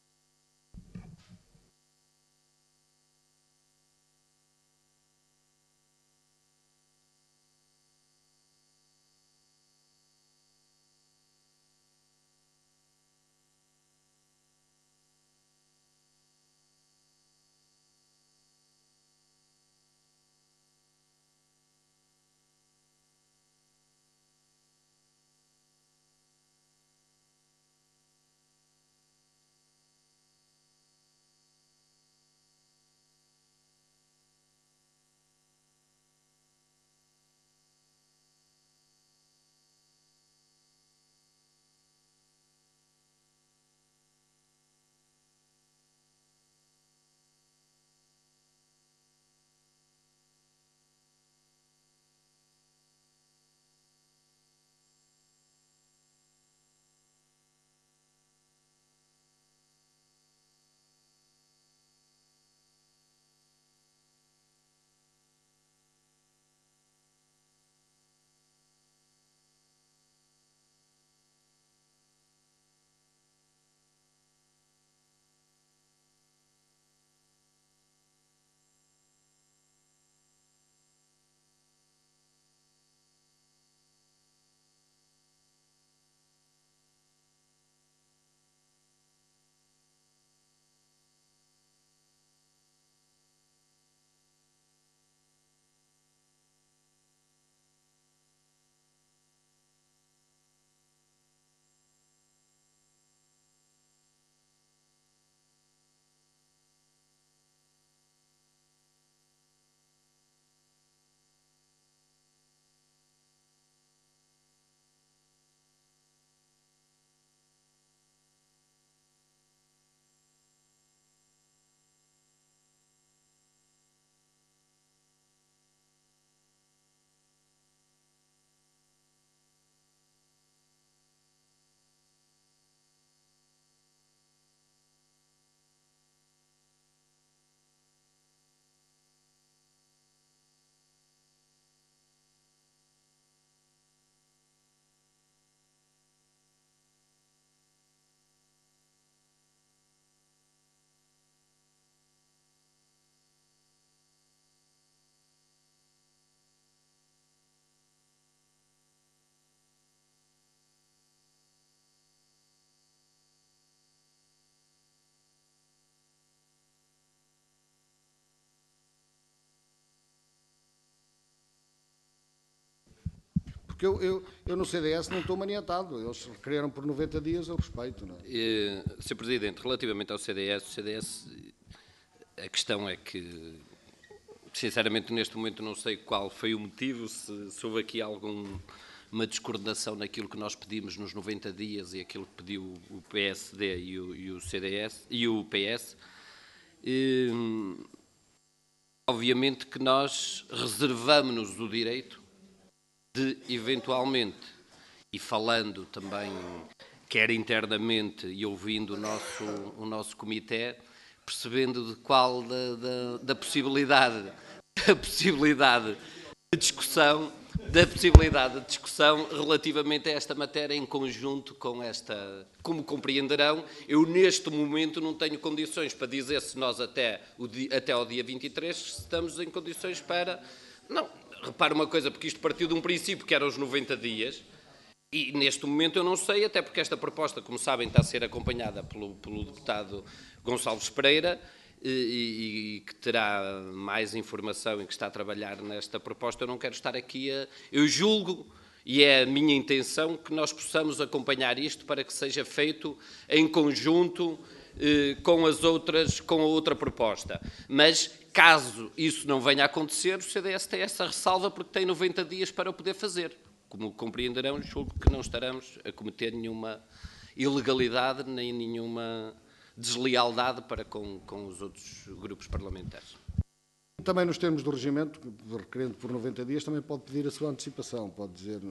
Porque eu, eu, eu no C D S não estou maniatado. Eles quereram por noventa dias, eu respeito. Não é? Eh, senhor Presidente, relativamente ao C D S, o C D S, a questão é que, sinceramente, neste momento não sei qual foi o motivo, se, se houve aqui alguma descoordenação naquilo que nós pedimos nos noventa dias e aquilo que pediu o P S D e o, e o C D S e o P S. Eh, obviamente que nós reservamos-nos o direito de, eventualmente, e falando também quer internamente e ouvindo o nosso, o nosso comitê, percebendo de qual da, da, da possibilidade, da possibilidade de discussão, da possibilidade de discussão relativamente a esta matéria em conjunto com esta. Como compreenderão, eu neste momento não tenho condições para dizer se nós até, o dia, até ao dia vinte e três estamos em condições para. Não, repare uma coisa, porque isto partiu de um princípio que eram os noventa dias, e neste momento eu não sei, até porque esta proposta, como sabem, está a ser acompanhada pelo, pelo deputado Gonçalves Pereira, e, e que terá mais informação e que está a trabalhar nesta proposta. Eu não quero estar aqui a... Eu julgo, e é a minha intenção, que nós possamos acompanhar isto para que seja feito em conjunto eh, com as outras, com a outra proposta. Mas, caso isso não venha a acontecer, o C D S tem essa ressalva porque tem noventa dias para o poder fazer. Como compreenderão, julgo que não estaremos a cometer nenhuma ilegalidade nem nenhuma deslealdade para com, com os outros grupos parlamentares. Também nos termos do regimento, requerendo por noventa dias, também pode pedir a sua antecipação, pode dizer...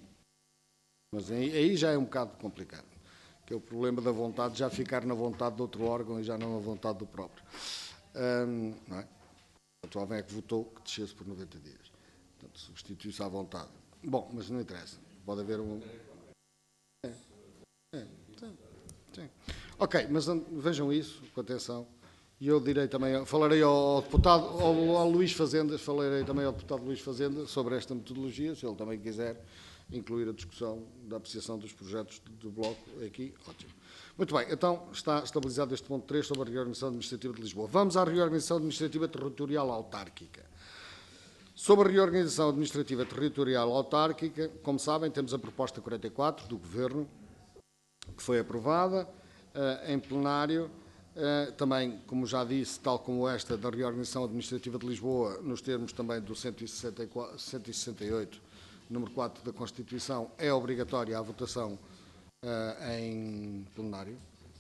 Mas aí, aí já é um bocado complicado, que é o problema da vontade, já ficar na vontade de outro órgão e já não na vontade do próprio. Hum, não é? Portanto, alguém é que votou que descesse por noventa dias. Portanto, substitui-se à vontade. Bom, mas não interessa. Pode haver um... É, é, sim, sim. Ok, mas vejam isso, com atenção, e eu direi também, falarei ao deputado, ao, ao Luís Fazendas, falarei também ao deputado Luís Fazendas sobre esta metodologia, se ele também quiser incluir a discussão da apreciação dos projetos do Bloco aqui, ótimo. Muito bem, então está estabilizado este ponto três sobre a reorganização administrativa de Lisboa. Vamos à reorganização administrativa territorial autárquica. Sobre a reorganização administrativa territorial autárquica, como sabem, temos a proposta quarenta e quatro do Governo, que foi aprovada, Uh, em plenário, uh, também, como já disse, tal como esta da reorganização administrativa de Lisboa, nos termos também do cento e sessenta e quatro, cento e sessenta e oito, número quatro da Constituição, é obrigatória a votação uh, em plenário,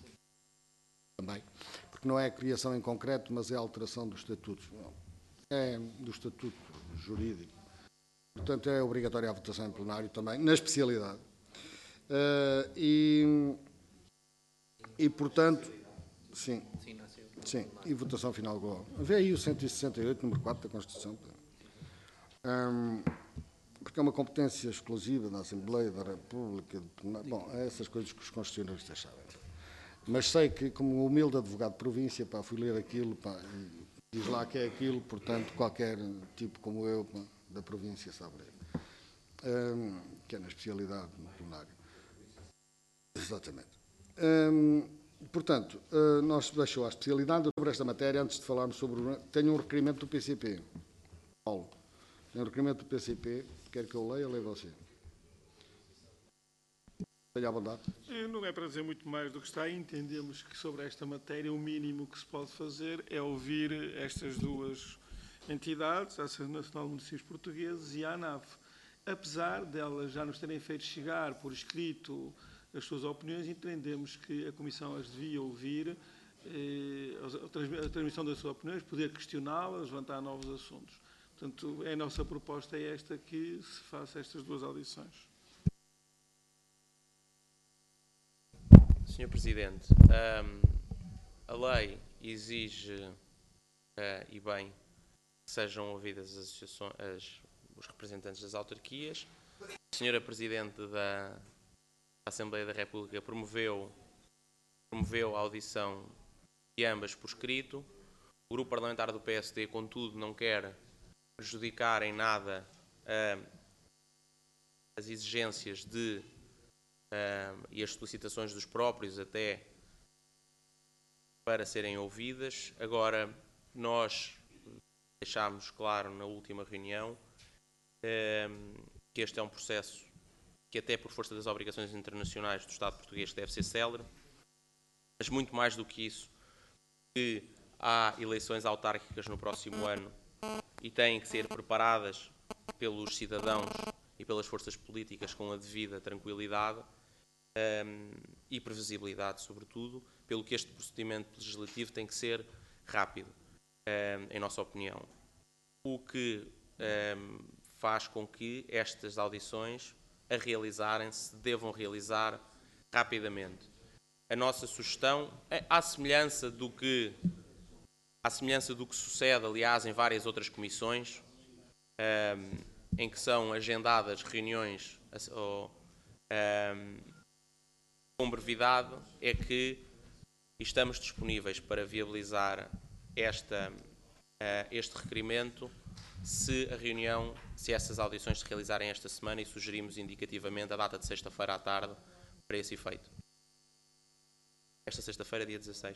também, porque não é a criação em concreto, mas é a alteração dos estatutos, é do estatuto jurídico. Portanto, é obrigatória a votação em plenário também, na especialidade. Uh, e... E, portanto, sim, sim, e votação final global. Vê aí o cento e sessenta e oito, número quatro da Constituição. Um, porque é uma competência exclusiva da Assembleia da República. Bom, é essas coisas que os constitucionalistas sabem. Mas sei que, como humilde advogado de província, pá, fui ler aquilo, pá, e diz lá que é aquilo, portanto, qualquer tipo como eu, pá, da província sabe ler. Um, que é na especialidade, no plenário. Exatamente. Hum, portanto, uh, nós deixou a especialidade sobre esta matéria, antes de falarmos sobre... O, tenho um requerimento do P C P. Paulo, tenho um requerimento do P C P. Quer que eu leia, leia você. Tenha à vontade. Não é para dizer muito mais do que está aí. Entendemos que sobre esta matéria o mínimo que se pode fazer é ouvir estas duas entidades, a Associação Nacional de Municípios Portugueses e a ANAV. Apesar delas já nos terem feito chegar por escrito as suas opiniões, entendemos que a Comissão as devia ouvir, eh, a transmissão das suas opiniões, poder questioná-las, levantar novos assuntos. Portanto, a nossa proposta é esta, que se faça estas duas audições. senhor Presidente, um, a lei exige, uh, e bem, que sejam ouvidas as associações, as, os representantes das autarquias. A senhora Presidente da A Assembleia da República promoveu, promoveu a audição de ambas por escrito. O Grupo Parlamentar do P S D, contudo, não quer prejudicar em nada uh, as exigências de, uh, e as solicitações dos próprios até para serem ouvidas. Agora, nós deixámos claro na última reunião uh, que este é um processo que até por força das obrigações internacionais do Estado português deve ser célere, mas muito mais do que isso, que há eleições autárquicas no próximo ano e têm que ser preparadas pelos cidadãos e pelas forças políticas com a devida tranquilidade um, e previsibilidade, sobretudo, pelo que este procedimento legislativo tem que ser rápido, um, em nossa opinião. O que um, faz com que estas audições a realizarem-se devam realizar rapidamente. A nossa sugestão, à semelhança do que, à semelhança do que sucede, aliás, em várias outras comissões, um, em que são agendadas reuniões ou, um, com brevidade, é que estamos disponíveis para viabilizar esta, uh, este requerimento se a reunião, se essas audições se realizarem esta semana, e sugerimos indicativamente a data de sexta-feira à tarde para esse efeito. Esta sexta-feira, dia dezasseis.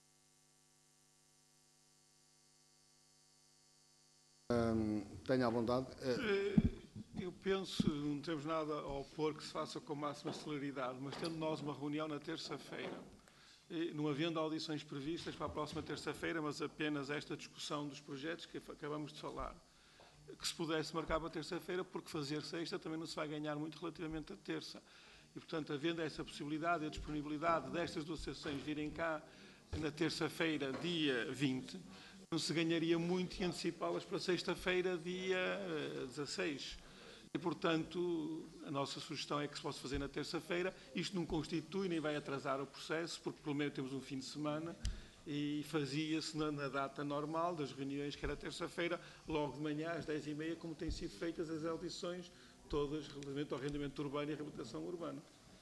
Hum, tenha à vontade. Eu penso, não temos nada a opor que se faça com máxima celeridade, mas tendo nós uma reunião na terça-feira, não havendo audições previstas para a próxima terça-feira, mas apenas esta discussão dos projetos que acabamos de falar, que se pudesse marcar para terça-feira, porque fazer sexta também não se vai ganhar muito relativamente a terça. E, portanto, havendo essa possibilidade e a disponibilidade destas duas sessões virem cá na terça-feira, dia vinte, não se ganharia muito em antecipá-las para sexta-feira, dia dezasseis. E, portanto, a nossa sugestão é que se possa fazer na terça-feira. Isto não constitui nem vai atrasar o processo, porque pelo menos temos um fim de semana e fazia-se na, na data normal das reuniões, que era terça-feira, logo de manhã às dez e meia, como têm sido feitas as audições todas relativamente ao arrendamento urbano e à reabilitação urbana.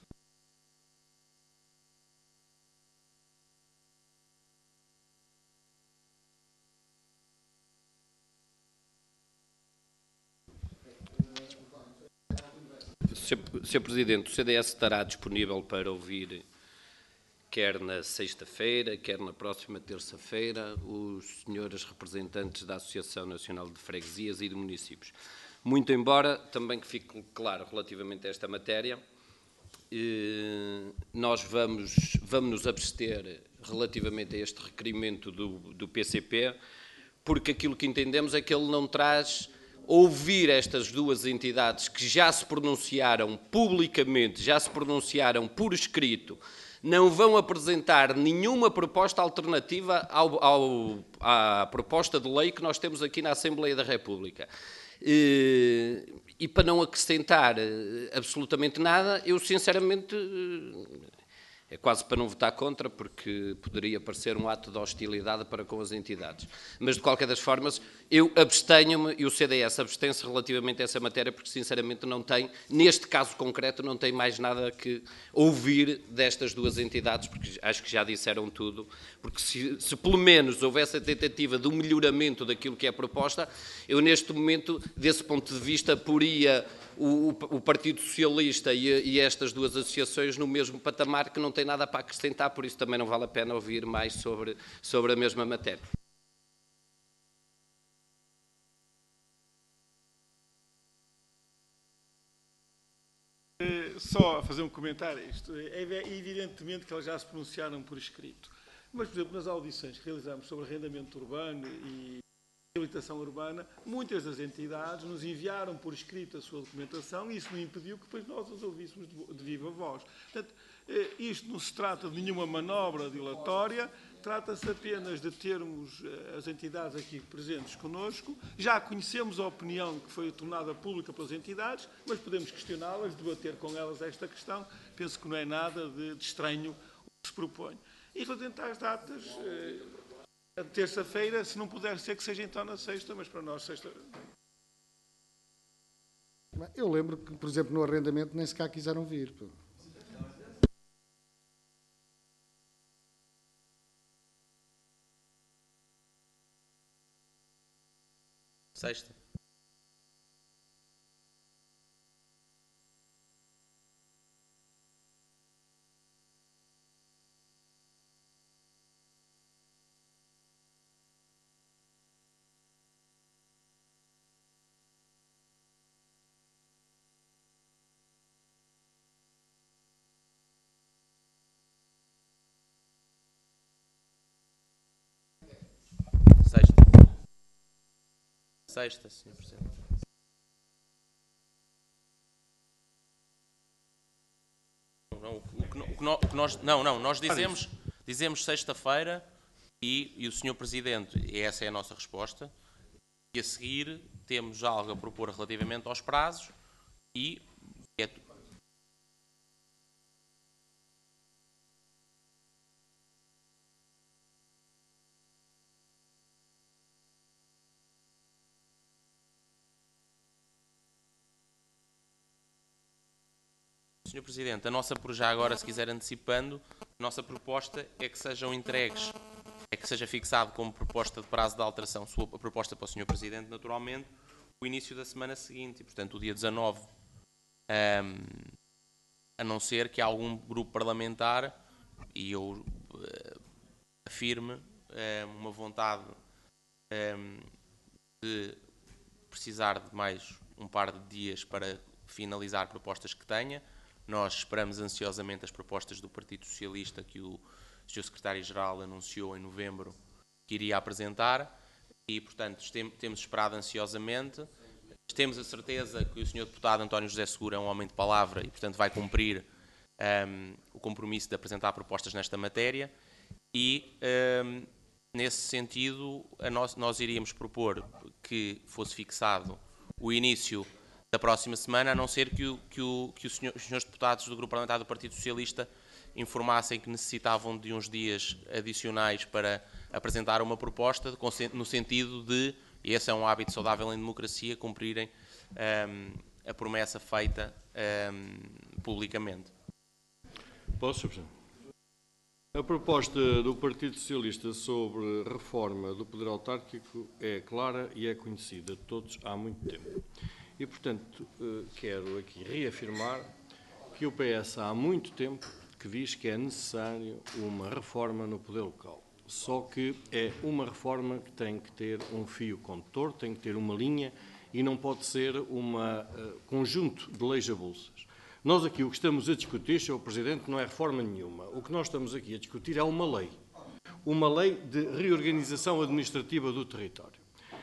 senhor Presidente, o C D S estará disponível para ouvir, quer na sexta-feira, quer na próxima terça-feira, os senhores representantes da Associação Nacional de Freguesias e de Municípios. Muito embora, também que fique claro relativamente a esta matéria, eh, nós vamos, vamos nos abster relativamente a este requerimento do, do P C P, porque aquilo que entendemos é que ele não traz ouvir estas duas entidades que já se pronunciaram publicamente, já se pronunciaram por escrito, não vão apresentar nenhuma proposta alternativa ao, ao, à proposta de lei que nós temos aqui na Assembleia da República. E, e para não acrescentar absolutamente nada, eu sinceramente, é quase para não votar contra, porque poderia parecer um ato de hostilidade para com as entidades. Mas, de qualquer das formas, eu abstenho-me e o C D S abstém-se relativamente a essa matéria, porque, sinceramente, não tem, neste caso concreto, não tem mais nada que ouvir destas duas entidades, porque acho que já disseram tudo, porque se, se pelo menos houvesse a tentativa de um melhoramento daquilo que é proposta, eu, neste momento, desse ponto de vista, poria o, o Partido Socialista e, e estas duas associações no mesmo patamar, que não tem nada para acrescentar, por isso também não vale a pena ouvir mais sobre, sobre a mesma matéria. Só a fazer um comentário. Isto é evidentemente que eles já se pronunciaram por escrito. Mas, por exemplo, nas audições que realizamos sobre arrendamento urbano e reabilitação urbana, muitas das entidades nos enviaram por escrito a sua documentação e isso não impediu que depois nós os ouvíssemos de viva voz. Portanto, isto não se trata de nenhuma manobra dilatória, trata-se apenas de termos as entidades aqui presentes connosco. Já conhecemos a opinião que foi tornada pública pelas entidades, mas podemos questioná-las, debater com elas esta questão. Penso que não é nada de, de estranho o que se propõe. E relativamente às datas, a terça-feira, se não puder ser, que seja então na sexta, mas para nós sexta... Eu lembro que, por exemplo, no arrendamento nem sequer quiseram vir. Sexta. Sexta. Sexta, senhor Presidente. Não, o que, o que, o que nós, não, não, nós dizemos, dizemos sexta-feira e, e o senhor Presidente, e essa é a nossa resposta, e a seguir temos algo a propor relativamente aos prazos e... É, senhor Presidente, a nossa, por já agora, se quiser antecipando, a nossa proposta é que sejam entregues, é que seja fixado como proposta de prazo de alteração, sua proposta para o senhor Presidente, naturalmente, o início da semana seguinte, e, portanto, o dia dezanove, um, a não ser que algum grupo parlamentar, e eu uh, afirme uh, uma vontade um, de precisar de mais um par de dias para finalizar propostas que tenha. Nós esperamos ansiosamente as propostas do Partido Socialista que o senhor Secretário-Geral anunciou em novembro que iria apresentar e, portanto, temos esperado ansiosamente. Temos a certeza que o senhor Deputado António José Seguro é um homem de palavra e, portanto, vai cumprir um, o compromisso de apresentar propostas nesta matéria e, um, nesse sentido, a nós, nós iríamos propor que fosse fixado o início da próxima semana, a não ser que, o, que, o, que o senhor, os senhores deputados do Grupo Parlamentar do Partido Socialista informassem que necessitavam de uns dias adicionais para apresentar uma proposta, no sentido de, e esse é um hábito saudável em democracia, cumprirem um, a promessa feita um, publicamente. Posso, senhor Presidente? A proposta do Partido Socialista sobre reforma do poder autárquico é clara e é conhecida de todos há muito tempo. E, portanto, quero aqui reafirmar que o P S há muito tempo que diz que é necessário uma reforma no poder local. Só que é uma reforma que tem que ter um fio condutor, tem que ter uma linha e não pode ser um uh, conjunto de leis avulsas. Nós aqui o que estamos a discutir, senhor Presidente, não é reforma nenhuma. O que nós estamos aqui a discutir é uma lei. Uma lei de reorganização administrativa do território.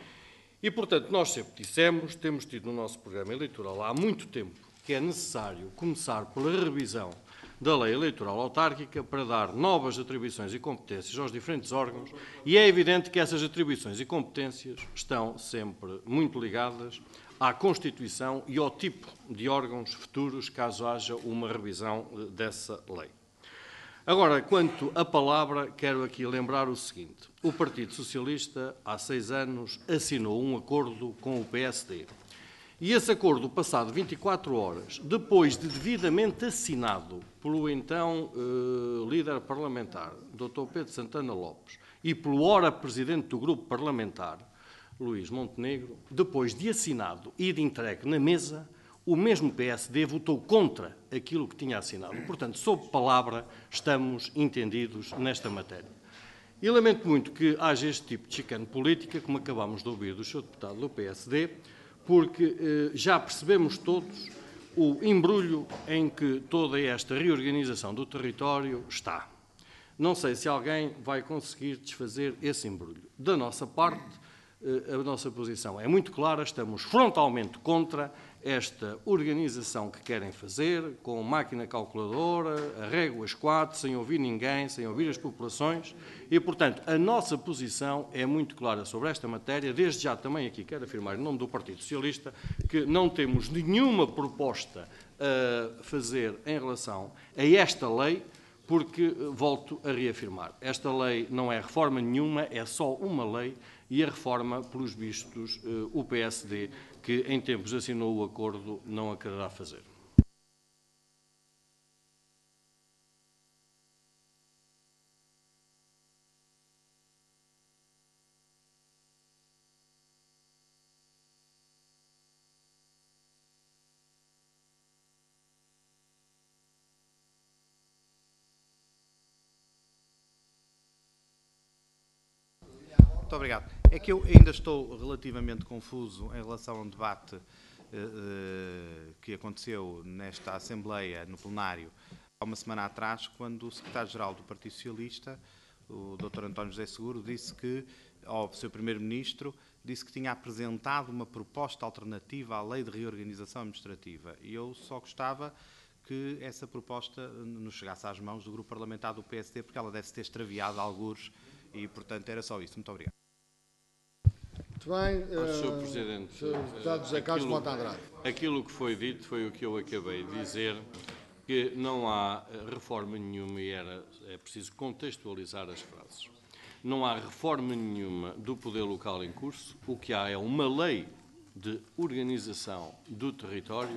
E, portanto, nós sempre dissemos, temos tido no nosso programa eleitoral há muito tempo, que é necessário começar pela revisão da lei eleitoral autárquica para dar novas atribuições e competências aos diferentes órgãos e é evidente que essas atribuições e competências estão sempre muito ligadas à Constituição e ao tipo de órgãos futuros, caso haja uma revisão dessa lei. Agora, quanto à palavra, quero aqui lembrar o seguinte. O Partido Socialista, há seis anos, assinou um acordo com o P S D. E esse acordo, passado vinte e quatro horas, depois de devidamente assinado pelo então eh, líder parlamentar, doutor Pedro Santana Lopes, e pelo ora presidente do grupo parlamentar, Luís Montenegro, depois de assinado e de entregue na mesa, o mesmo P S D votou contra aquilo que tinha assinado. Portanto, sob palavra, estamos entendidos nesta matéria. E lamento muito que haja este tipo de chicane política, como acabámos de ouvir do senhor deputado do P S D, porque eh, já percebemos todos o embrulho em que toda esta reorganização do território está. Não sei se alguém vai conseguir desfazer esse embrulho. Da nossa parte, eh, a nossa posição é muito clara, estamos frontalmente contra esta organização que querem fazer, com máquina calculadora, a régua quatro, sem ouvir ninguém, sem ouvir as populações, e, portanto, a nossa posição é muito clara sobre esta matéria. Desde já também aqui quero afirmar, em nome do Partido Socialista, que não temos nenhuma proposta a fazer em relação a esta lei, porque, volto a reafirmar, esta lei não é reforma nenhuma, é só uma lei, e a reforma, pelos vistos, o P S D, que em tempos assinou o acordo, não a quererá fazer. Muito obrigado. É que eu ainda estou relativamente confuso em relação a um debate uh, uh, que aconteceu nesta Assembleia, no plenário, há uma semana atrás, quando o secretário-geral do Partido Socialista, o doutor António José Seguro, disse que, ao seu primeiro-ministro, disse que tinha apresentado uma proposta alternativa à lei de reorganização administrativa. E eu só gostava que essa proposta nos chegasse às mãos do grupo parlamentar do P S D, porque ela deve ter extraviado algures e, portanto, era só isso. Muito obrigado. Muito bem. senhor Presidente, senhor Deputado José Carlos Mota Andrade. Aquilo que foi dito foi o que eu acabei de dizer, que não há reforma nenhuma, e era, é preciso contextualizar as frases. Não há reforma nenhuma do poder local em curso, o que há é uma lei de organização do território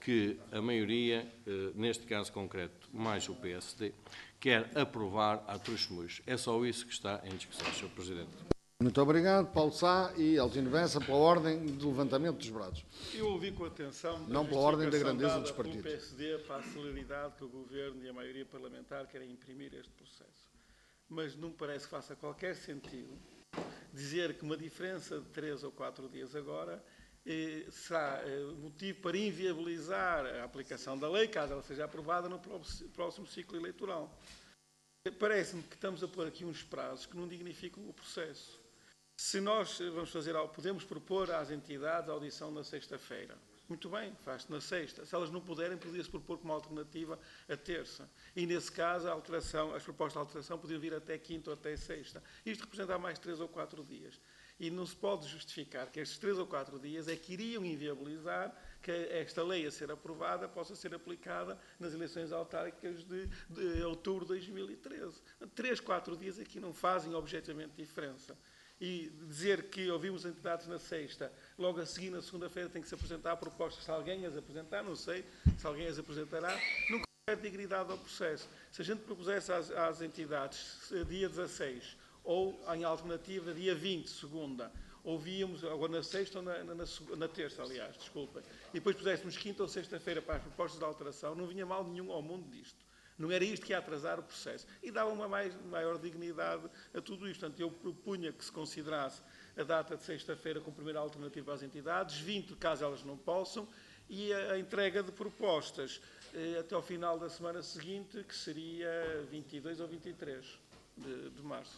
que a maioria, eh, neste caso concreto, mais o P S D, quer aprovar a Trás-os-Montes. É só isso que está em discussão, senhor Presidente. Muito obrigado, Paulo Sá e Altino Bessa, pela ordem de levantamento dos braços. Eu ouvi com atenção Não pela ordem da justificação grandeza dada dos pelo partidos. P S D para a celeridade que o Governo e a maioria parlamentar querem imprimir este processo. Mas não me parece que faça qualquer sentido dizer que uma diferença de três ou quatro dias agora eh, será eh, motivo para inviabilizar a aplicação da lei, caso ela seja aprovada no próximo ciclo eleitoral. Parece-me que estamos a pôr aqui uns prazos que não dignificam o processo. Se nós vamos fazer algo, podemos propor às entidades a audição na sexta-feira. Muito bem, faz-se na sexta. Se elas não puderem, podia-se propor como alternativa a terça. E, nesse caso, a alteração, as propostas de alteração podiam vir até quinta ou até sexta. Isto representa mais três ou quatro dias. E não se pode justificar que estes três ou quatro dias é que iriam inviabilizar que esta lei a ser aprovada possa ser aplicada nas eleições autárquicas de, de outubro de dois mil e treze. Três, quatro dias aqui não fazem objetivamente diferença. E dizer que ouvimos entidades na sexta, logo a seguir, na segunda-feira, tem que se apresentar propostas. Se alguém as apresentar, não sei se alguém as apresentará, nunca confere dignidade ao processo. Se a gente propusesse às, às entidades dia dezasseis, ou em alternativa dia vinte, segunda, ouvíamos, agora na sexta ou na, na, na, na terça, aliás, desculpem, e depois puséssemos quinta ou sexta-feira para as propostas de alteração, não vinha mal nenhum ao mundo disto. Não era isto que ia atrasar o processo. E dava uma mais, maior dignidade a tudo isto. Portanto, eu propunha que se considerasse a data de sexta-feira como primeira alternativa às entidades, vinte, caso elas não possam, e a, a entrega de propostas eh, até ao final da semana seguinte, que seria vinte e dois ou vinte e três de, de março.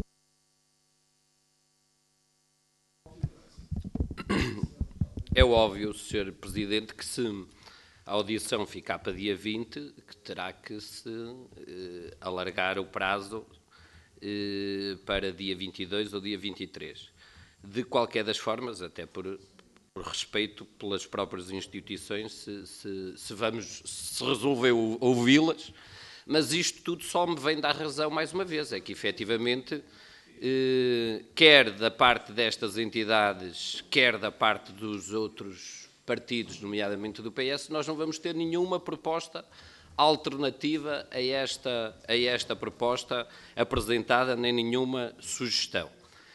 É óbvio, senhor Presidente, que se a audição ficar para dia vinte, que terá que se eh, alargar o prazo eh, para dia vinte e dois ou dia vinte e três. De qualquer das formas, até por, por respeito pelas próprias instituições, se, se, se vamos, se resolver ouvi-las, mas isto tudo só me vem dar razão mais uma vez, é que efetivamente, eh, quer da parte destas entidades, quer da parte dos outros partidos, nomeadamente do P S, nós não vamos ter nenhuma proposta alternativa a esta, a esta proposta apresentada, nem nenhuma sugestão.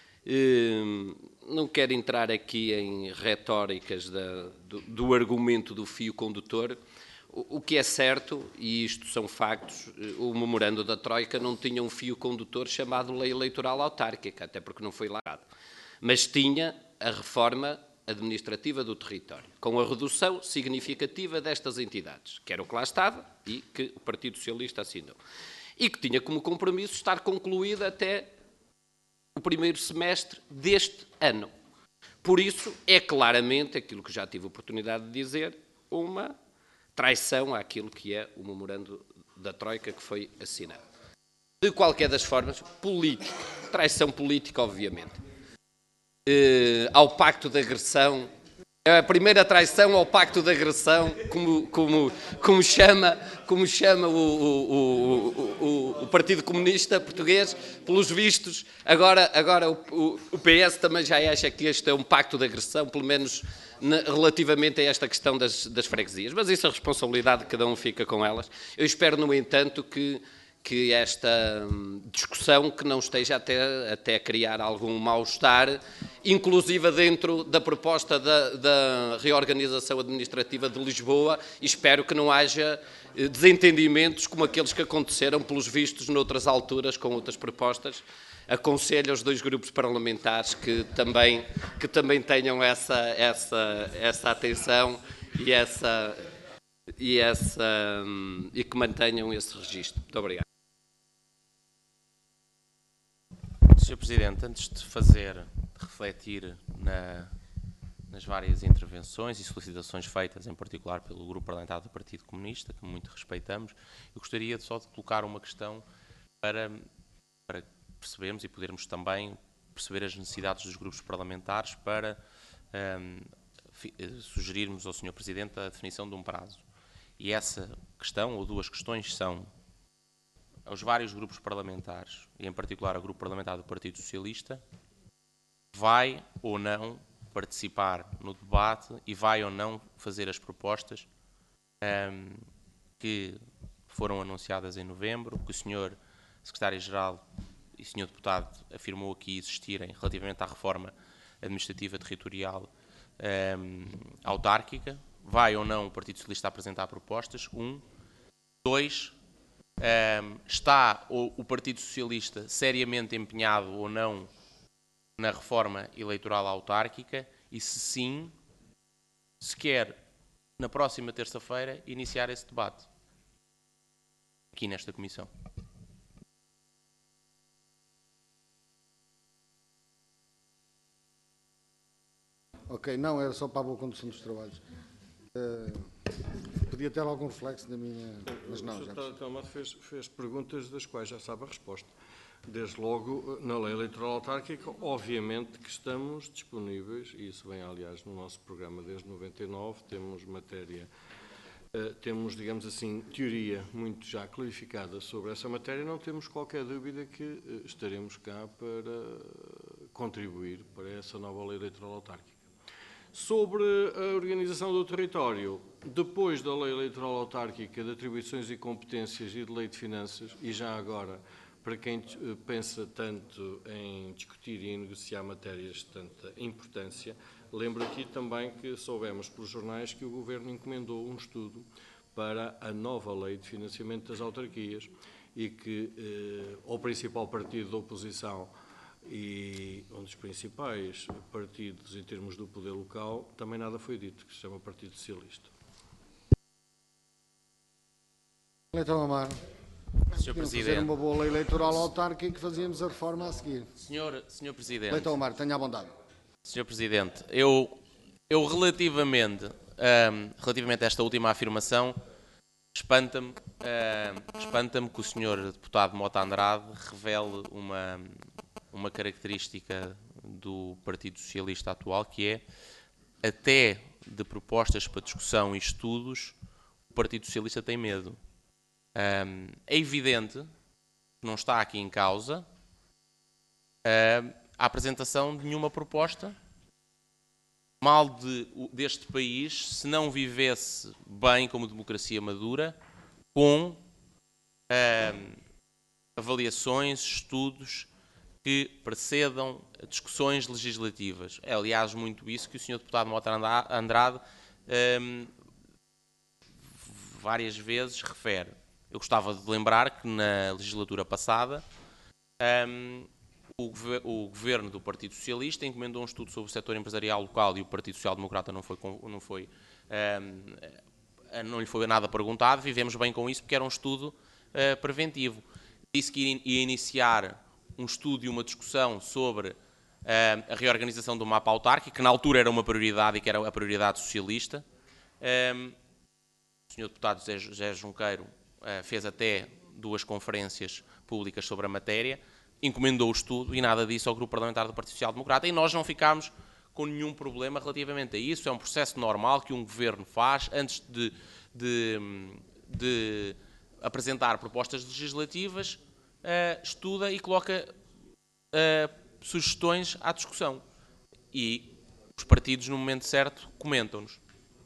Não quero entrar aqui em retóricas da, do, do argumento do fio condutor. O, o que é certo, e isto são factos, o memorando da Troika não tinha um fio condutor chamado Lei Eleitoral Autárquica, até porque não foi largado, mas tinha a reforma administrativa do território, com a redução significativa destas entidades, que era o que lá estava e que o Partido Socialista assinou. E que tinha como compromisso estar concluída até o primeiro semestre deste ano. Por isso, é claramente, aquilo que já tive a oportunidade de dizer, uma traição àquilo que é o memorando da Troika que foi assinado. De qualquer das formas, política, traição política, obviamente. Uh, ao pacto de agressão, a primeira traição ao pacto de agressão, como, como, como chama, como chama o, o, o, o, o Partido Comunista Português, pelos vistos, agora, agora o, o P S também já acha que este é um pacto de agressão, pelo menos na, relativamente a esta questão das, das freguesias, mas isso a responsabilidade de cada um fica com elas. Eu espero, no entanto, que que esta discussão que não esteja até, até a criar algum mal-estar, inclusive dentro da proposta da, da reorganização administrativa de Lisboa, e espero que não haja desentendimentos como aqueles que aconteceram, pelos vistos, noutras alturas, com outras propostas. Aconselho aos dois grupos parlamentares que também, que também tenham essa, essa, essa atenção e, essa, e, essa, e que mantenham esse registro. Muito obrigado. senhor Presidente, antes de fazer, de refletir na, nas várias intervenções e solicitações feitas, em particular pelo Grupo Parlamentar do Partido Comunista, que muito respeitamos, eu gostaria só de colocar uma questão para, para percebermos e podermos também perceber as necessidades dos grupos parlamentares para um, sugerirmos ao senhor Presidente a definição de um prazo. E essa questão, ou duas questões, são aos vários grupos parlamentares, e em particular ao Grupo Parlamentar do Partido Socialista, vai ou não participar no debate e vai ou não fazer as propostas um, que foram anunciadas em novembro, que o senhor Secretário-Geral e o senhor Deputado afirmou aqui existirem relativamente à reforma administrativa territorial um, autárquica. Vai ou não o Partido Socialista apresentar propostas? Um. Dois. Um, está o, o Partido Socialista seriamente empenhado ou não na reforma eleitoral autárquica? E se sim, se quer, na próxima terça-feira, iniciar esse debate aqui nesta comissão. Ok, não, era só para a boa condução dos trabalhos. Uh, podia ter algum reflexo na minha... Mas não, já... O senhor fez, fez perguntas das quais já sabe a resposta. Desde logo, na lei eleitoral autárquica, obviamente que estamos disponíveis, e isso vem, aliás, no nosso programa desde noventa e nove, temos matéria, uh, temos, digamos assim, teoria muito já clarificada sobre essa matéria, não temos qualquer dúvida que uh, estaremos cá para contribuir para essa nova lei eleitoral autárquica. Sobre a organização do território, depois da lei eleitoral autárquica de atribuições e competências e de lei de finanças, e já agora, para quem pensa tanto em discutir e em negociar matérias de tanta importância, lembro aqui também que soubemos pelos jornais que o Governo encomendou um estudo para a nova lei de financiamento das autarquias e que eh, o principal partido da oposição e um dos principais partidos em termos do poder local, também nada foi dito, que se chama Partido Socialista. Então, Amaro, senhor Presidente, fazer uma boa lei eleitoral autárquica e que fazíamos a reforma a seguir. Senhor, senhor Presidente, Então, Amaro, tenha a bondade. senhor Presidente, eu, eu relativamente, um, relativamente a esta última afirmação, espanta-me um, espanta-me que o senhor Deputado Mota Andrade revele uma... uma característica do Partido Socialista atual, que é, até de propostas para discussão e estudos, o Partido Socialista tem medo. Um, é evidente que não está aqui em causa uh, a apresentação de nenhuma proposta. Mal de, deste país, se não vivesse bem como democracia madura, com uh, avaliações, estudos, que precedam discussões legislativas. É, aliás, muito isso que o senhor Deputado Mota Andrade um, várias vezes refere. Eu gostava de lembrar que na legislatura passada um, o, o Governo do Partido Socialista encomendou um estudo sobre o setor empresarial local e o Partido Social Democrata não foi, não foi, um, não lhe foi nada perguntado. Vivemos bem com isso porque era um estudo uh, preventivo. Disse que ia iniciar um estudo e uma discussão sobre uh, a reorganização do mapa autárquico, que na altura era uma prioridade e que era a prioridade socialista. Um, o senhor Deputado José, José Junqueiro uh, fez até duas conferências públicas sobre a matéria, encomendou o estudo e nada disso ao Grupo Parlamentar do Partido Social Democrata, e nós não ficámos com nenhum problema relativamente a isso. É um processo normal que um governo faz antes de, de, de apresentar propostas legislativas. Uh, estuda e coloca uh, sugestões à discussão. E os partidos, no momento certo, comentam-nos.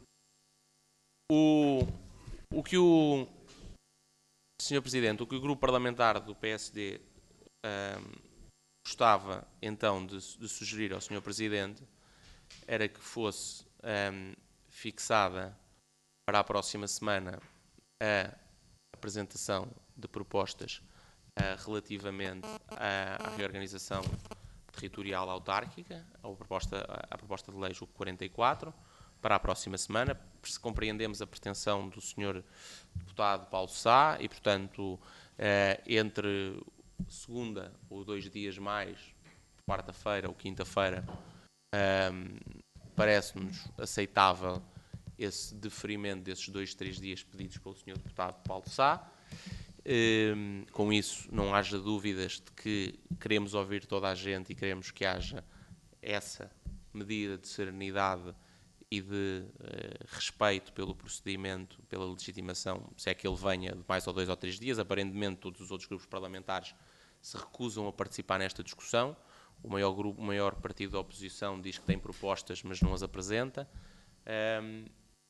O, o que o senhor Presidente, o que o Grupo Parlamentar do P S D uh, gostava, então, de, de sugerir ao senhor Presidente era que fosse um, fixada para a próxima semana a apresentação de propostas Uh, relativamente à, à reorganização territorial autárquica, a proposta, a proposta de lei julgo quarenta e quatro, para a próxima semana. Se compreendemos a pretensão do senhor Deputado Paulo Sá e, portanto, uh, entre segunda ou dois dias mais, quarta-feira ou quinta-feira, um, parece-nos aceitável esse deferimento desses dois, três dias pedidos pelo senhor Deputado Paulo Sá. Um, com isso, não haja dúvidas de que queremos ouvir toda a gente e queremos que haja essa medida de serenidade e de uh, respeito pelo procedimento, pela legitimação, se é que ele venha de mais ou dois ou três dias. Aparentemente, todos os outros grupos parlamentares se recusam a participar nesta discussão. O maior, grupo, o maior partido da oposição diz que tem propostas, mas não as apresenta. Um,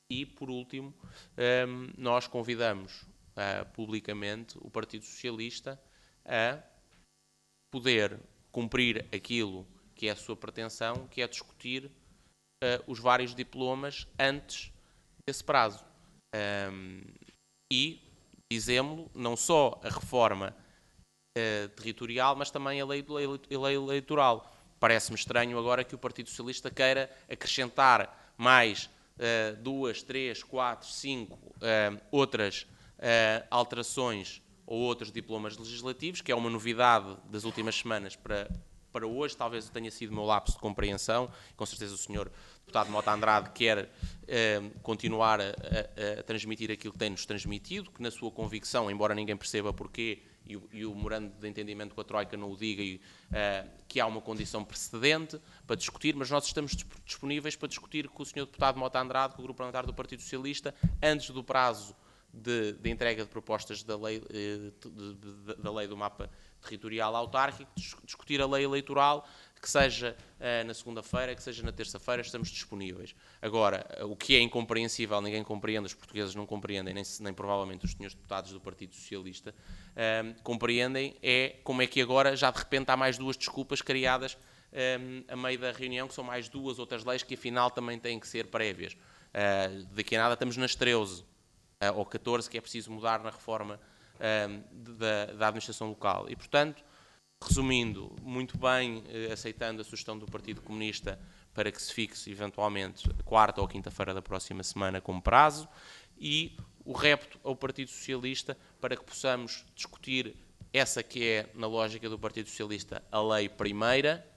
E, por último, nós convidamos uh, publicamente o Partido Socialista a poder cumprir aquilo que é a sua pretensão, que é discutir uh, os vários diplomas antes desse prazo. Um, e, dizemos-lo, não só a reforma uh, territorial, mas também a lei, a lei eleitoral. Parece-me estranho agora que o Partido Socialista queira acrescentar mais uh, duas, três, quatro, cinco uh, outras uh, alterações ou outros diplomas legislativos, que é uma novidade das últimas semanas para, para hoje. Talvez tenha sido o meu lapso de compreensão. Com certeza o senhor deputado Mota Andrade quer eh, continuar a, a, a transmitir aquilo que tem-nos transmitido, que na sua convicção, embora ninguém perceba porquê, e o, e o memorando de entendimento com a Troika não o diga, e, eh, que há uma condição precedente para discutir, mas nós estamos disponíveis para discutir com o senhor deputado Mota Andrade, com o Grupo Parlamentar do Partido Socialista, antes do prazo De, de entrega de propostas da lei, de, de, da lei do mapa territorial autárquico, discutir a lei eleitoral, que seja uh, na segunda-feira, que seja na terça-feira, estamos disponíveis. Agora, uh, o que é incompreensível, ninguém compreende, os portugueses não compreendem, nem, nem provavelmente os senhores deputados do Partido Socialista uh, compreendem, é como é que agora, já de repente, há mais duas desculpas criadas um, a meio da reunião, que são mais duas outras leis que afinal também têm que ser prévias. Uh, daqui a nada estamos nas treze. Uh, ou catorze, que é preciso mudar na reforma uh, da, da administração local. E, portanto, resumindo, muito bem, uh, aceitando a sugestão do Partido Comunista para que se fixe, eventualmente, quarta ou quinta-feira da próxima semana como prazo, e o repto ao Partido Socialista para que possamos discutir essa que é, na lógica do Partido Socialista, a lei primeira,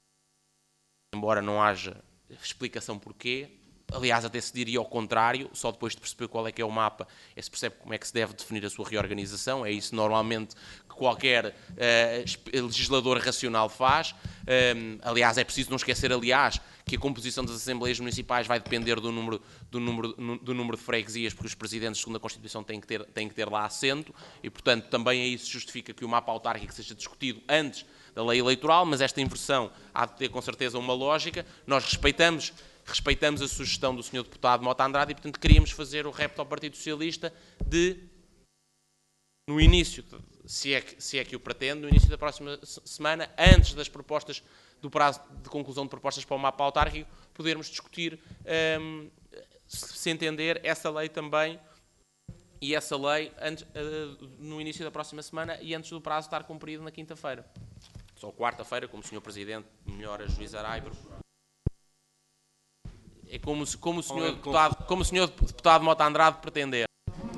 embora não haja explicação porquê. Aliás, até se diria ao contrário, só depois de perceber qual é que é o mapa, é se percebe como é que se deve definir a sua reorganização. É isso normalmente que qualquer uh, legislador racional faz. Um, aliás, é preciso não esquecer, aliás, que a composição das Assembleias Municipais vai depender do número, do número, do número de freguesias, porque os presidentes, segundo a Constituição, têm que ter, têm que ter lá assento, e, portanto, também aí se justifica que o mapa autárquico seja discutido antes da lei eleitoral, mas esta inversão há de ter, com certeza, uma lógica. Nós respeitamos... Respeitamos a sugestão do senhor deputado Mota Andrade e, portanto, queríamos fazer o repto ao Partido Socialista de, no início, se é, que, se é que o pretende, no início da próxima semana, antes das propostas, do prazo de conclusão de propostas para o mapa autárquico, podermos discutir, hum, se entender, essa lei também, e essa lei antes, uh, no início da próxima semana e antes do prazo estar cumprido na quinta-feira. Só quarta-feira, como o senhor Presidente melhor ajuizará. É como, como, o senhor deputado, como o senhor deputado Mota Andrade pretender.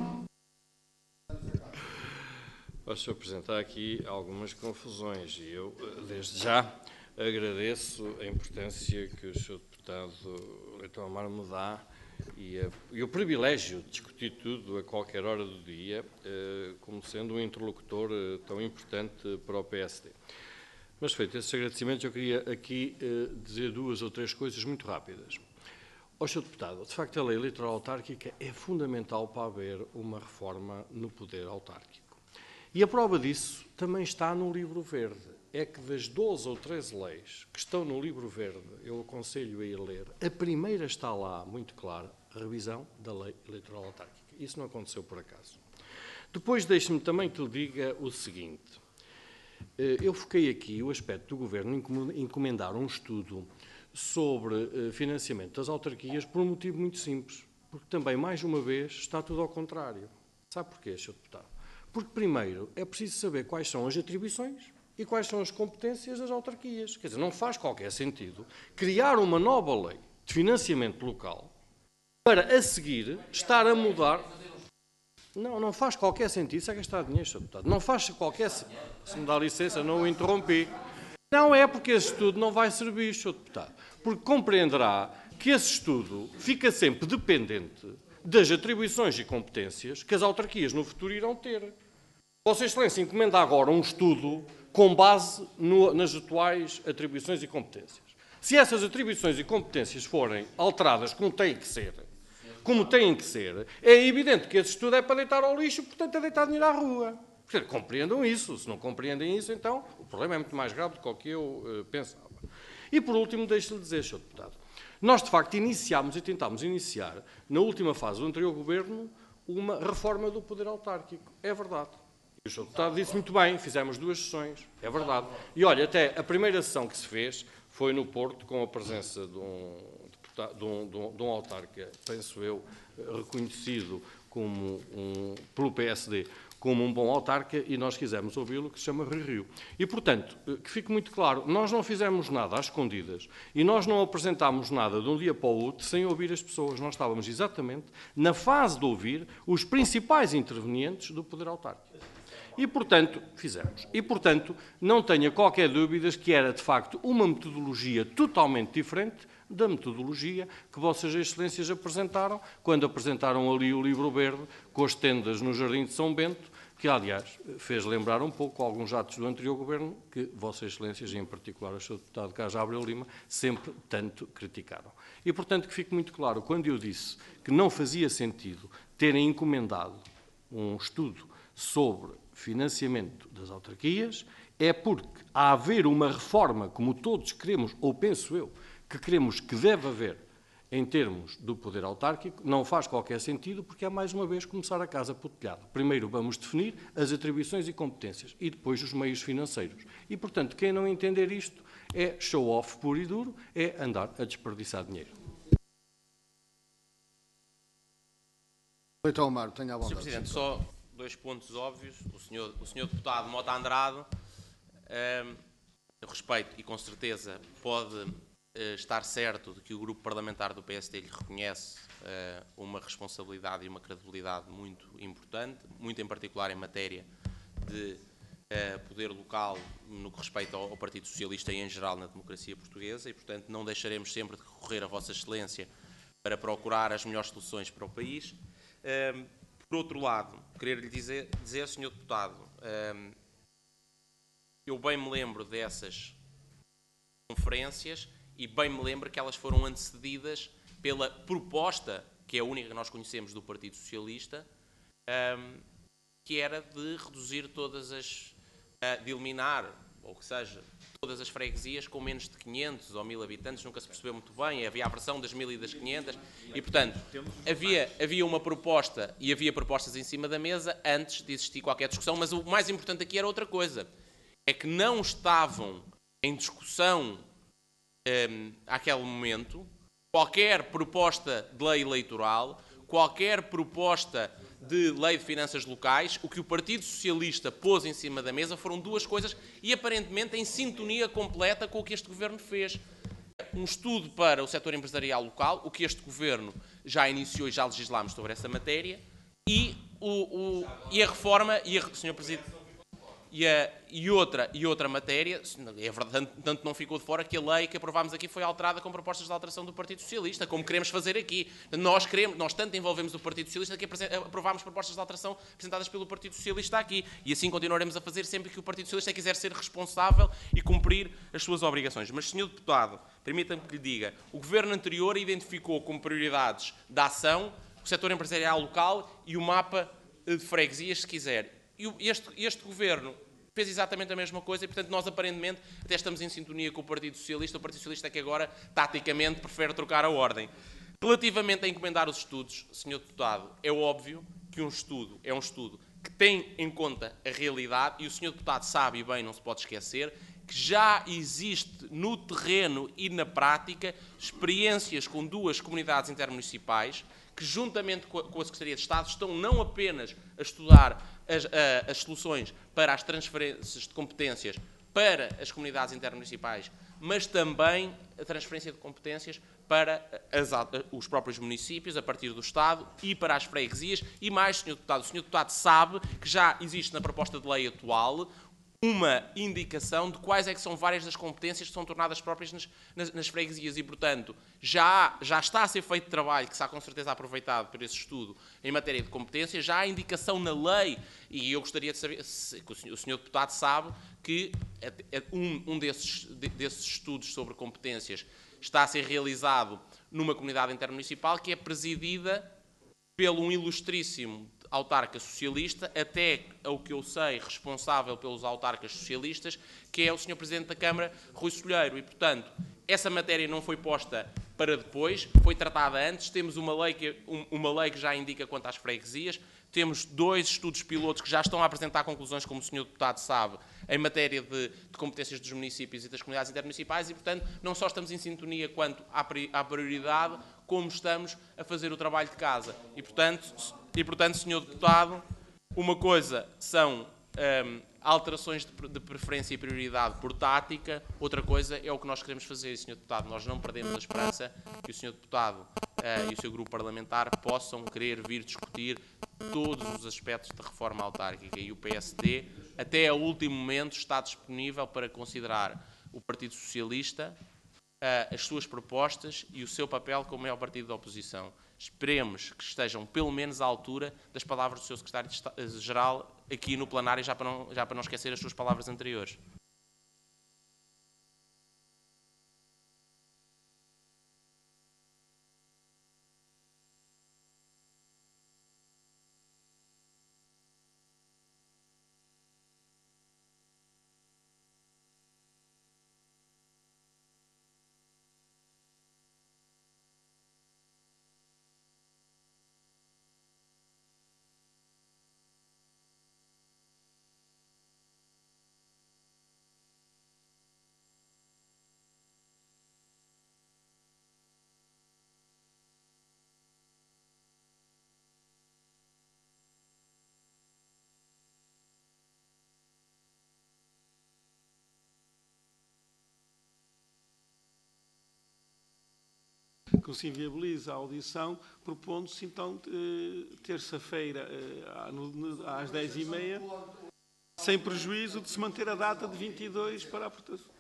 Posso apresentar aqui algumas confusões e eu, desde já, agradeço a importância que o senhor deputado Leitão Amaro me dá e, a, e o privilégio de discutir tudo a qualquer hora do dia, eh, como sendo um interlocutor eh, tão importante para o P S D. Mas, feito esses agradecimentos, eu queria aqui eh, dizer duas ou três coisas muito rápidas. Ó senhor Deputado, de facto a lei eleitoral autárquica é fundamental para haver uma reforma no poder autárquico. E a prova disso também está no livro verde. É que das doze ou treze leis que estão no livro verde, eu aconselho a ir ler, a primeira está lá, muito clara, a revisão da lei eleitoral autárquica. Isso não aconteceu por acaso. Depois deixe-me também que lhe diga o seguinte. Eu foquei aqui o aspecto do Governo encomendar um estudo sobre financiamento das autarquias por um motivo muito simples. Porque também, mais uma vez, está tudo ao contrário. Sabe porquê, senhor Deputado? Porque, primeiro, é preciso saber quais são as atribuições e quais são as competências das autarquias. Quer dizer, não faz qualquer sentido criar uma nova lei de financiamento local para, a seguir, estar a mudar... Não, não faz qualquer sentido. Isso é gastar dinheiro, senhor Deputado. Não faz qualquer sentido. Se me dá licença, não o interrompi. Não é porque esse estudo não vai servir, senhor Deputado. Porque compreenderá que esse estudo fica sempre dependente das atribuições e competências que as autarquias no futuro irão ter. Vossa Excelência encomenda agora um estudo com base no, nas atuais atribuições e competências. Se essas atribuições e competências forem alteradas como têm que ser, como têm que ser, é evidente que esse estudo é para deitar ao lixo, portanto é deitar dinheiro à rua. Compreendam isso. Se não compreendem isso, então o problema é muito mais grave do que o que eu uh, pensava. E, por último, deixe-lhe dizer, senhor Deputado, Nós, de facto, iniciámos e tentámos iniciar, na última fase do anterior Governo, uma reforma do poder autárquico. É verdade. O senhor Deputado disse muito bem, fizemos duas sessões. É verdade. E, olha, até a primeira sessão que se fez foi no Porto, com a presença de um, deputado, de um, de um, de um autarca, penso eu, reconhecido como um, pelo P S D como um bom autarca, e nós quisemos ouvi-lo, que se chama Rui Rio. E, portanto, que fique muito claro, nós não fizemos nada às escondidas e nós não apresentámos nada de um dia para o outro sem ouvir as pessoas. Nós estávamos exatamente na fase de ouvir os principais intervenientes do poder autárquico. E, portanto, fizemos. E, portanto, não tenha qualquer dúvida que era, de facto, uma metodologia totalmente diferente da metodologia que Vossas Excelências apresentaram quando apresentaram ali o livro verde com as tendas no Jardim de São Bento, que, aliás, fez lembrar um pouco alguns atos do anterior Governo que Vossas Excelências, e em particular o senhor Deputado Caja Abreu Lima, sempre tanto criticaram. E, portanto, que fique muito claro, quando eu disse que não fazia sentido terem encomendado um estudo sobre financiamento das autarquias, é porque, a haver uma reforma, como todos queremos, ou penso eu, que queremos que deve haver em termos do poder autárquico, não faz qualquer sentido, porque é, mais uma vez, começar a casa por telhado. Primeiro vamos definir as atribuições e competências e depois os meios financeiros. E, portanto, quem não entender isto é show-off puro e duro, é andar a desperdiçar dinheiro. Então, Mário, tenha a vontade. senhor Presidente, só dois pontos óbvios. O senhor, o senhor Deputado Mota Andrade, eh, respeito e com certeza pode estar certo de que o grupo parlamentar do P S D lhe reconhece uh, uma responsabilidade e uma credibilidade muito importante, muito em particular em matéria de uh, poder local no que respeita ao, ao Partido Socialista e em geral na democracia portuguesa, e portanto não deixaremos sempre de recorrer a Vossa Excelência para procurar as melhores soluções para o país. Uh, por outro lado, querer-lhe dizer, dizer, senhor Deputado, uh, eu bem me lembro dessas conferências e bem me lembro que elas foram antecedidas pela proposta, que é a única que nós conhecemos do Partido Socialista, um, que era de reduzir todas as, uh, de eliminar, ou que seja, todas as freguesias com menos de quinhentos ou mil habitantes, nunca se percebeu muito bem, havia a versão das mil e das quinhentas, e portanto, havia, havia uma proposta, e havia propostas em cima da mesa antes de existir qualquer discussão, mas o mais importante aqui era outra coisa, é que não estavam em discussão Um, àquele momento, qualquer proposta de lei eleitoral, qualquer proposta de lei de finanças locais, o que o Partido Socialista pôs em cima da mesa foram duas coisas e aparentemente em sintonia completa com o que este Governo fez. Um estudo para o setor empresarial local, o que este Governo já iniciou e já legislámos sobre essa matéria, e, o, o, e a reforma, e a, senhor Presidente, E, a, e, outra, e outra matéria, é verdade, tanto não ficou de fora que a lei que aprovámos aqui foi alterada com propostas de alteração do Partido Socialista, como queremos fazer aqui. Nós, queremos, nós tanto envolvemos o Partido Socialista que aprovámos propostas de alteração apresentadas pelo Partido Socialista aqui. E assim continuaremos a fazer sempre que o Partido Socialista quiser ser responsável e cumprir as suas obrigações. Mas, senhor Deputado, permita-me que lhe diga, o Governo anterior identificou como prioridades da ação o setor empresarial local e o mapa de freguesias, se quiser. E este, este Governo fez exatamente a mesma coisa e, portanto, nós aparentemente até estamos em sintonia com o Partido Socialista. O Partido Socialista é que agora, taticamente, prefere trocar a ordem. Relativamente a encomendar os estudos, senhor Deputado, é óbvio que um estudo é um estudo que tem em conta a realidade e o senhor Deputado sabe, e bem, não se pode esquecer, que já existe no terreno e na prática experiências com duas comunidades intermunicipais que, juntamente com a Secretaria de Estado, estão não apenas a estudar as, a, as soluções para as transferências de competências para as comunidades intermunicipais, mas também a transferência de competências para as, os próprios municípios, a partir do Estado, e para as freguesias. E mais, senhor Deputado, o senhor Deputado sabe que já existe na proposta de lei atual uma indicação de quais é que são várias das competências que são tornadas próprias nas, nas, nas freguesias e, portanto, já, já está a ser feito trabalho que será com certeza aproveitado por esse estudo em matéria de competências, já há indicação na lei, e eu gostaria de saber, se, que o, senhor, o senhor Deputado sabe que um, um desses, desses estudos sobre competências está a ser realizado numa comunidade intermunicipal que é presidida pelo um ilustríssimo autarca socialista, até ao que eu sei, responsável pelos autarcas socialistas, que é o senhor Presidente da Câmara, Rui Solheiro. E, portanto, essa matéria não foi posta para depois, foi tratada antes, temos uma lei que, um, uma lei que já indica quanto às freguesias, temos dois estudos pilotos que já estão a apresentar conclusões, como o senhor deputado sabe, em matéria de, de competências dos municípios e das comunidades intermunicipais e, portanto, não só estamos em sintonia quanto à, à prioridade, como estamos a fazer o trabalho de casa. E, portanto, e, portanto senhor deputado, uma coisa são hum, alterações de, de preferência e prioridade por tática, outra coisa é o que nós queremos fazer, senhor deputado. Nós não perdemos a esperança que o senhor deputado uh, e o seu grupo parlamentar possam querer vir discutir todos os aspectos da reforma autárquica, e o P S D, até ao último momento, está disponível para considerar o Partido Socialista, uh, as suas propostas e o seu papel como maior partido da oposição. Esperemos que estejam pelo menos à altura das palavras do seu secretário-geral aqui no plenário, já para, não, já para não esquecer as suas palavras anteriores. Que se inviabiliza a audição, propondo-se então terça-feira às dez e meia, sem prejuízo de se manter a data de vinte e dois para a votação.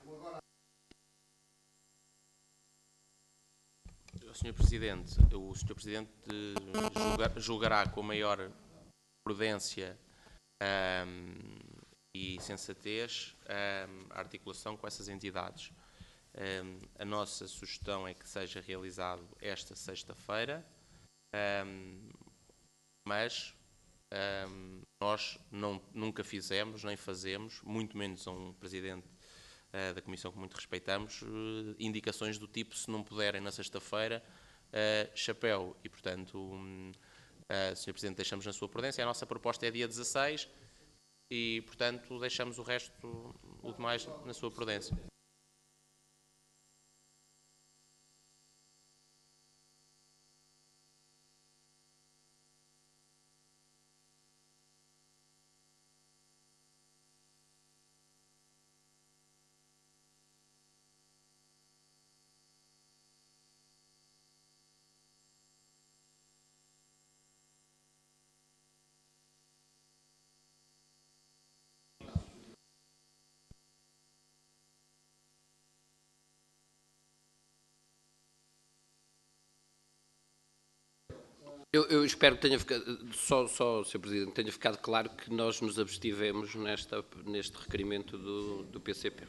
senhor Presidente, o senhor Presidente julga, julgará com a maior prudência um, e sensatez um, a articulação com essas entidades. Um, a nossa sugestão é que seja realizado esta sexta-feira, um, mas um, nós não, nunca fizemos, nem fazemos, muito menos a um Presidente uh, da Comissão que muito respeitamos, uh, indicações do tipo, se não puderem na sexta-feira, uh, chapéu. E, portanto, um, uh, senhor Presidente, deixamos na sua prudência. A nossa proposta é dia dezasseis e, portanto, deixamos o resto, o demais, na sua prudência. Eu, eu espero que tenha ficado, só, só, senhor Presidente, tenha ficado claro que nós nos abstivemos nesta, neste requerimento do, do P C P.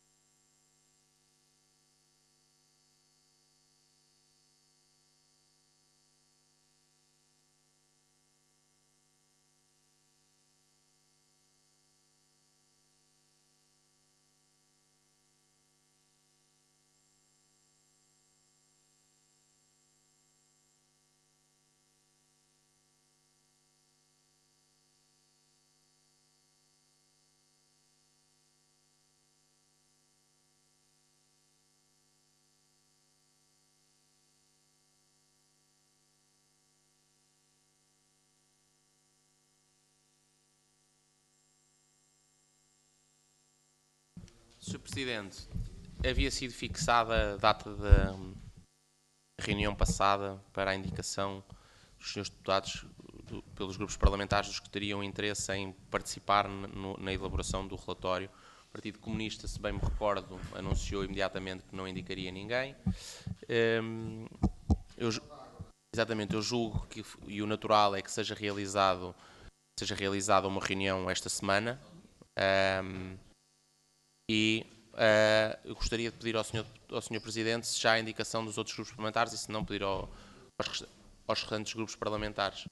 senhor Presidente, havia sido fixada a data da reunião passada para a indicação dos senhores deputados do, pelos grupos parlamentares dos que teriam interesse em participar no, na elaboração do relatório. O Partido Comunista, se bem me recordo, anunciou imediatamente que não indicaria ninguém. Um, eu, exatamente, eu julgo que, e o natural é que seja realizado, seja realizada uma reunião esta semana. Um, E uh, eu gostaria de pedir ao senhor, ao senhor Presidente se já há indicação dos outros grupos parlamentares e se não pedir ao, aos, aos restantes grupos parlamentares.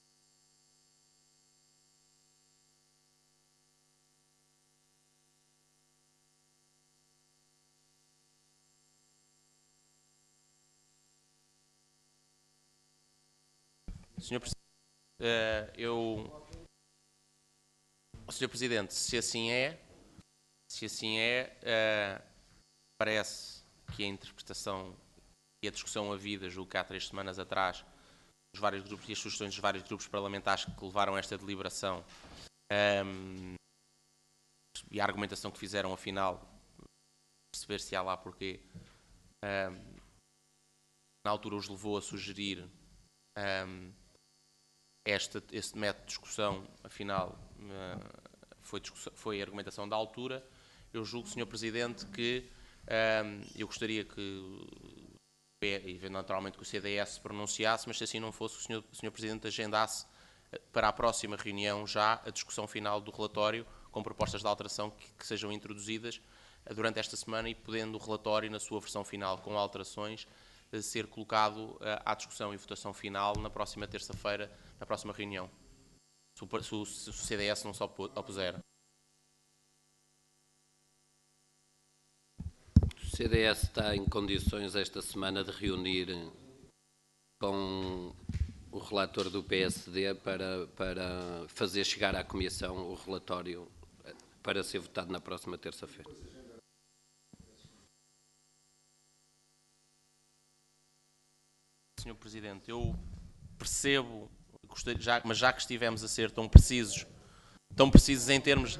senhor Presidente, uh, eu... senhor Presidente, se assim é, se assim é, uh, parece que a interpretação e a discussão havida, julgo que há três semanas atrás, os vários grupos e as sugestões dos vários grupos parlamentares que levaram a esta deliberação um, e a argumentação que fizeram, afinal, perceber se há lá porquê, um, na altura os levou a sugerir um, este, este método de discussão, afinal, uh, foi, discussão, foi a argumentação da altura. Eu julgo, senhor Presidente, que um, eu gostaria que e naturalmente que o C D S se pronunciasse, mas se assim não fosse, o senhor, o senhor Presidente agendasse para a próxima reunião já a discussão final do relatório com propostas de alteração que, que sejam introduzidas durante esta semana e podendo o relatório, na sua versão final com alterações, ser colocado à discussão e votação final na próxima terça-feira, na próxima reunião, se o, se o, se o C D S não se opuser. O C D S está em condições esta semana de reunir com o relator do P S D para, para fazer chegar à Comissão o relatório para ser votado na próxima terça-feira. senhor Presidente, eu percebo, gostaria, já, mas já que estivemos a ser tão precisos, tão precisos em termos...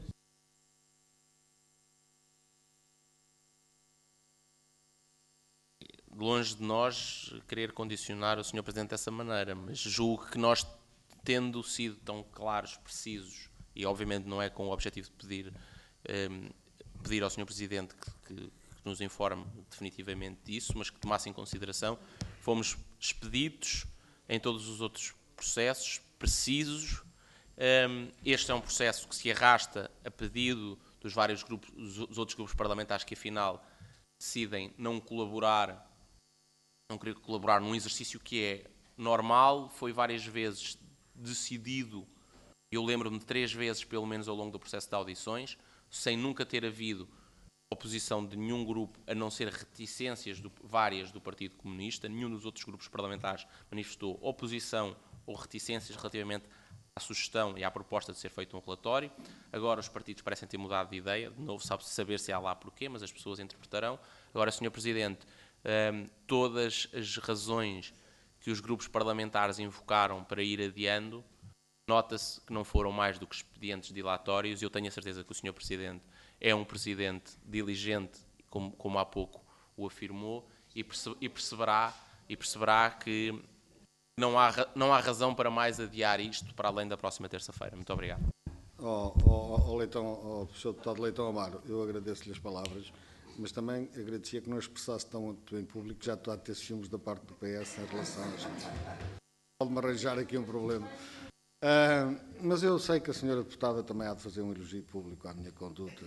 Longe de nós querer condicionar o senhor Presidente dessa maneira, mas julgo que nós, tendo sido tão claros, precisos, e obviamente não é com o objetivo de pedir, um, pedir ao senhor Presidente que, que, que nos informe definitivamente disso, mas que tomasse em consideração, fomos expeditos em todos os outros processos, precisos. Um, este é um processo que se arrasta a pedido dos vários grupos, dos outros grupos parlamentares que afinal decidem não colaborar não querer colaborar num exercício que é normal, foi várias vezes decidido, eu lembro-me de três vezes, pelo menos ao longo do processo de audições, sem nunca ter havido oposição de nenhum grupo, a não ser reticências do, várias do Partido Comunista, nenhum dos outros grupos parlamentares manifestou oposição ou reticências relativamente à sugestão e à proposta de ser feito um relatório. Agora os partidos parecem ter mudado de ideia, de novo sabe saber se há lá porquê, mas as pessoas interpretarão. Agora, senhor Presidente, Um, todas as razões que os grupos parlamentares invocaram para ir adiando, nota-se que não foram mais do que expedientes dilatórios, e eu tenho a certeza que o senhor Presidente é um Presidente diligente, como, como há pouco o afirmou, e, perce, e, perceberá, e perceberá que não há, não há razão para mais adiar isto para além da próxima terça-feira. Muito obrigado. Oh, oh, oh, Leitão, oh, professor deputado Leitão Amaro, eu agradeço-lhe as palavras, mas também agradecia que não expressasse tão em público, que já está a ter ciúmes da parte do P S em relação a gente. Pode-me arranjar aqui um problema. Uh, mas eu sei que a senhora deputada também há de fazer um elogio público à minha conduta.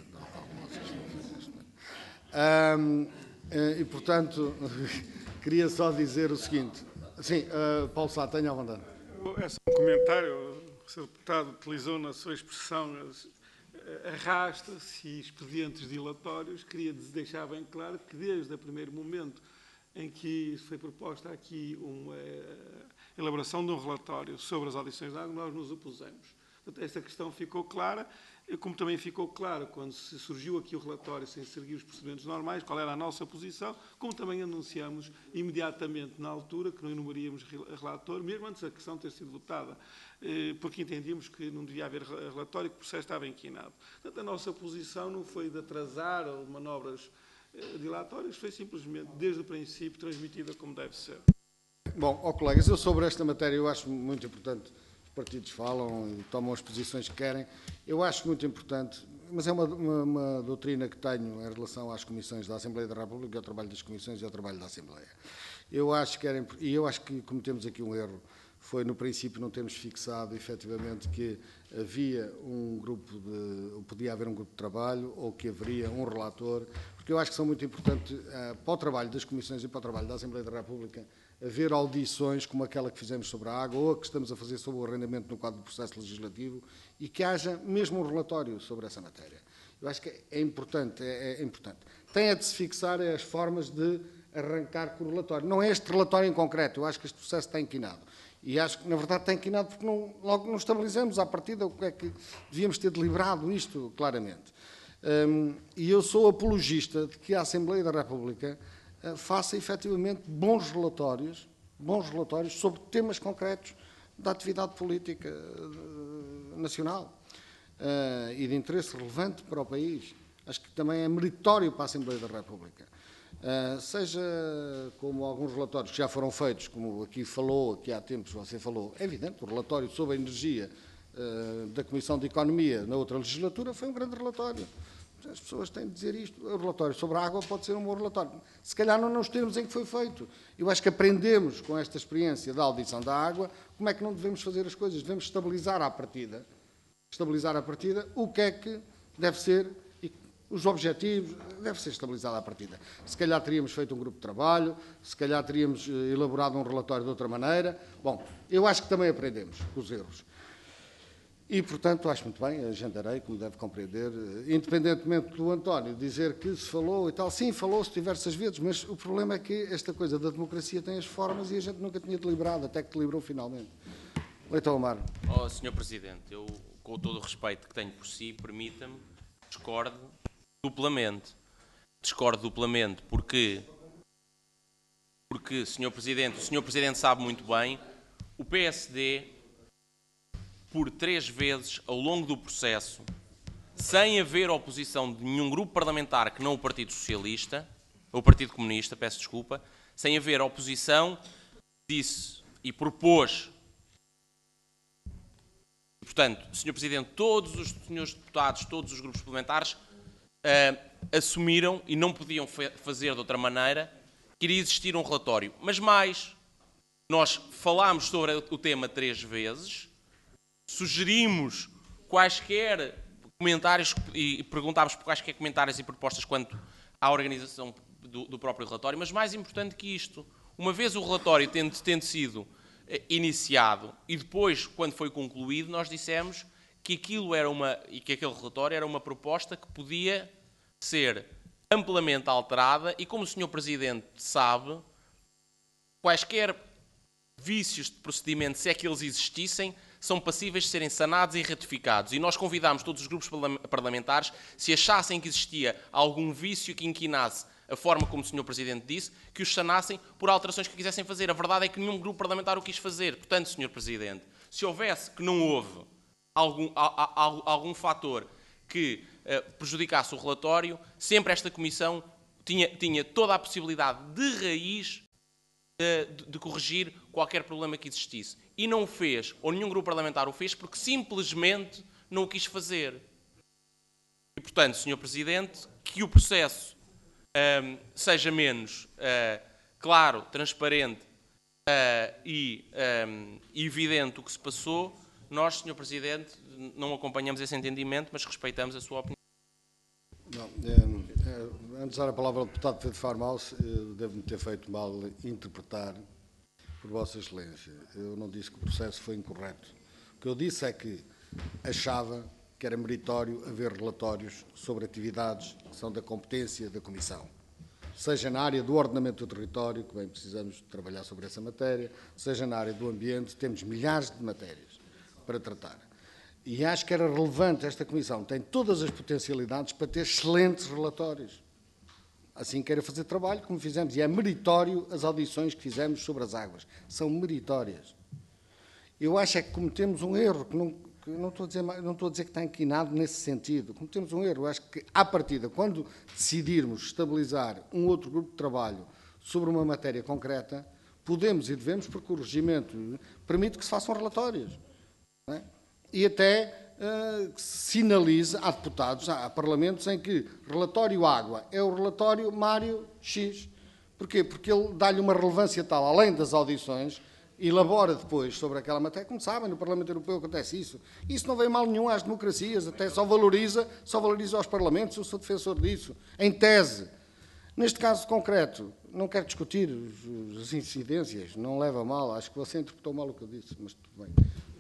Uh, uh, e, portanto, queria só dizer o seguinte. Sim, uh, Paulo Sá, tenha a vontade. Esse é um comentário, o senhor deputado utilizou na sua expressão arrasta-se e expedientes dilatórios. Queria deixar bem claro que desde o primeiro momento em que foi proposta aqui uma elaboração de um relatório sobre as audições de água, nós nos opusemos. Portanto, esta questão ficou clara, como também ficou claro quando se surgiu aqui o relatório sem seguir os procedimentos normais, qual era a nossa posição, como também anunciamos imediatamente na altura que não enumeríamos relator, mesmo antes da questão ter sido votada, porque entendíamos que não devia haver relatório, que o processo estava inquinado. Portanto, a nossa posição não foi de atrasar ou de manobras dilatórias, foi simplesmente, desde o princípio, transmitida como deve ser. Bom, ó colegas, eu sobre esta matéria eu acho muito importante. Partidos falam e tomam as posições que querem. Eu acho muito importante, mas é uma, uma, uma doutrina que tenho em relação às comissões da Assembleia da República, ao trabalho das comissões e ao trabalho da Assembleia. Eu acho que era, e eu acho que cometemos aqui um erro, foi no princípio não termos fixado efetivamente que havia um grupo de, ou podia haver um grupo de trabalho, ou que haveria um relator, porque eu acho que são muito importantes uh, para o trabalho das comissões e para o trabalho da Assembleia da República haver audições como aquela que fizemos sobre a água ou a que estamos a fazer sobre o arrendamento no quadro do processo legislativo e que haja mesmo um relatório sobre essa matéria. Eu acho que é importante, é, é importante. Tem a de se fixar as formas de arrancar com o relatório. Não é este relatório em concreto, eu acho que este processo está inquinado. E acho que, na verdade, está inquinado porque não, logo não estabilizamos à partida o que é que devíamos ter deliberado isto claramente. Um, e eu sou apologista de que a Assembleia da República uh, faça efetivamente bons relatórios, bons relatórios sobre temas concretos da atividade política uh, nacional uh, e de interesse relevante para o país. Acho que também é meritório para a Assembleia da República. Uh, seja como alguns relatórios que já foram feitos, como aqui falou, aqui há tempos você falou, é evidente, o relatório sobre a energia uh, da Comissão de Economia na outra legislatura foi um grande relatório. As pessoas têm de dizer isto. O relatório sobre a água pode ser um bom relatório. Se calhar não nos termos em que foi feito. Eu acho que aprendemos com esta experiência da audição da água como é que não devemos fazer as coisas. Devemos estabilizar à partida, estabilizar à partida o que é que deve ser, os objetivos, deve ser estabilizado à partida. Se calhar teríamos feito um grupo de trabalho, se calhar teríamos elaborado um relatório de outra maneira. Bom, eu acho que também aprendemos com os erros. E, portanto, acho muito bem, agendarei, como deve compreender, independentemente do António dizer que se falou e tal, sim, falou-se diversas vezes, mas o problema é que esta coisa da democracia tem as formas e a gente nunca tinha deliberado, até que deliberou finalmente. Leitão Amaro. Oh, senhor Presidente, eu, com todo o respeito que tenho por si, permita-me, discordo duplamente. Discordo duplamente porque, porque, senhor Presidente, o senhor Presidente sabe muito bem, o P S D, por três vezes ao longo do processo, sem haver oposição de nenhum grupo parlamentar que não o Partido Socialista, ou o Partido Comunista, peço desculpa, sem haver oposição, disse e propôs. Portanto, senhor Presidente, todos os senhores deputados, todos os grupos parlamentares Uh, assumiram, e não podiam fazer de outra maneira, que iria existir um relatório. Mas mais, nós falámos sobre o tema três vezes, sugerimos quaisquer comentários e perguntámos por quaisquer comentários e propostas quanto à organização do, do próprio relatório, mas mais importante que isto, uma vez o relatório tendo, tendo sido uh, iniciado e depois, quando foi concluído, nós dissemos que aquilo era uma, e que aquele relatório era uma proposta que podia ser amplamente alterada e, como o senhor Presidente sabe, quaisquer vícios de procedimento, se é que eles existissem, são passíveis de serem sanados e retificados. E nós convidámos todos os grupos parlamentares, se achassem que existia algum vício que inquinasse a forma como o senhor Presidente disse, que os sanassem por alterações que quisessem fazer. A verdade é que nenhum grupo parlamentar o quis fazer. Portanto, senhor Presidente, se houvesse, que não houve, algum, algum, algum fator que uh, prejudicasse o relatório, sempre esta Comissão tinha, tinha toda a possibilidade de raiz uh, de, de corrigir qualquer problema que existisse. E não o fez, ou nenhum grupo parlamentar o fez, porque simplesmente não o quis fazer. E, portanto, senhor Presidente, que o processo um, seja menos uh, claro, transparente uh, e um, evidente o que se passou, nós, senhor Presidente, não acompanhamos esse entendimento, mas respeitamos a sua opinião. Não, é, é, antes de dar a palavra ao deputado Pedro Farmaus, devo-me ter feito mal interpretar por Vossa Excelência. Eu não disse que o processo foi incorreto. O que eu disse é que achava que era meritório haver relatórios sobre atividades que são da competência da Comissão. Seja na área do ordenamento do território, que bem precisamos trabalhar sobre essa matéria, seja na área do ambiente, temos milhares de matérias para tratar. E acho que era relevante, esta Comissão tem todas as potencialidades para ter excelentes relatórios. Assim queira fazer trabalho, como fizemos. E é meritório as audições que fizemos sobre as águas. São meritórias. Eu acho é que cometemos um erro, que não, que não, estou a dizer, não estou a dizer que está inquinado nesse sentido. Cometemos um erro. Eu acho que, à partida, quando decidirmos estabilizar um outro grupo de trabalho sobre uma matéria concreta, podemos e devemos, porque o regimento permite que se façam relatórios. Não é? E até uh, sinaliza a deputados, a parlamentos, em que relatório água é o relatório Mário X. Porquê? Porque ele dá-lhe uma relevância tal, além das audições, elabora depois sobre aquela matéria. Como sabem, no Parlamento Europeu acontece isso. Isso não vem mal nenhum às democracias, até só valoriza, só valoriza aos parlamentos, eu sou defensor disso, em tese. Neste caso concreto, não quero discutir as incidências, não leva a mal, acho que você interpretou mal o que eu disse, mas tudo bem.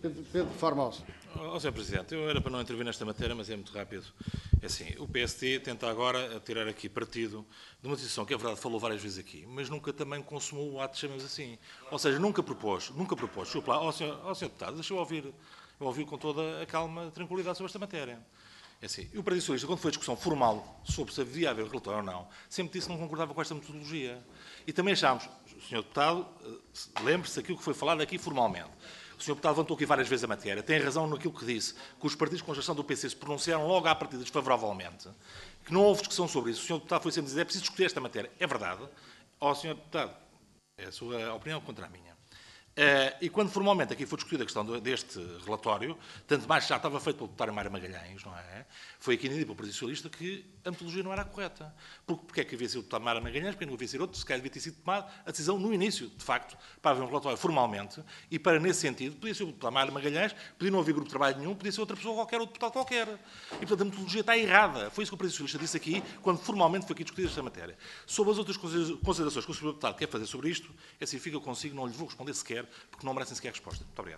Pedro, Pedro Formoso. Ó, senhor Presidente, eu era para não intervir nesta matéria, mas é muito rápido. É assim, o P S T tenta agora tirar aqui partido de uma decisão que, é verdade, falou várias vezes aqui, mas nunca também consumou o ato, chamemos assim. Ou seja, nunca propôs, nunca propôs. Desculpa lá, ó, senhor, ó, senhor deputado, deixa eu ouvir, eu ouvi com toda a calma e tranquilidade sobre esta matéria. É assim, e o Partido Socialista, quando foi a discussão formal sobre se havia haver relatório ou não, sempre disse que não concordava com esta metodologia. E também achámos, o senhor deputado, lembre-se daquilo que foi falado aqui formalmente. O senhor deputado levantou aqui várias vezes a matéria, tem razão naquilo que disse, que os partidos com gestão do P C se pronunciaram logo à partida desfavoravelmente, que não houve discussão sobre isso. O senhor deputado foi sempre dizer, é preciso discutir esta matéria. É verdade. Ó, senhor deputado, é a sua opinião contra a minha. Uh, e quando formalmente aqui foi discutida a questão do, deste relatório, tanto mais já estava feito pelo deputado Mário Magalhães, não é? Foi aqui dito pelo Partido Socialista que a metodologia não era a correta. Porque, porque é que havia sido o deputado Mário Magalhães, porque não havia sido outro, se calhar devia ter sido tomada a decisão no início, de facto, para haver um relatório formalmente, e para, nesse sentido, podia ser o deputado Mário Magalhães, podia não haver grupo de trabalho nenhum, podia ser outra pessoa qualquer, outro deputado qualquer. E, portanto, a metodologia está errada. Foi isso que o Partido Socialista disse aqui, quando formalmente foi aqui discutida esta matéria. Sobre as outras considerações que o senhor deputado quer fazer sobre isto, é assim, fica consigo, não lhe vou responder sequer, porque não merecem sequer a resposta. Muito obrigado.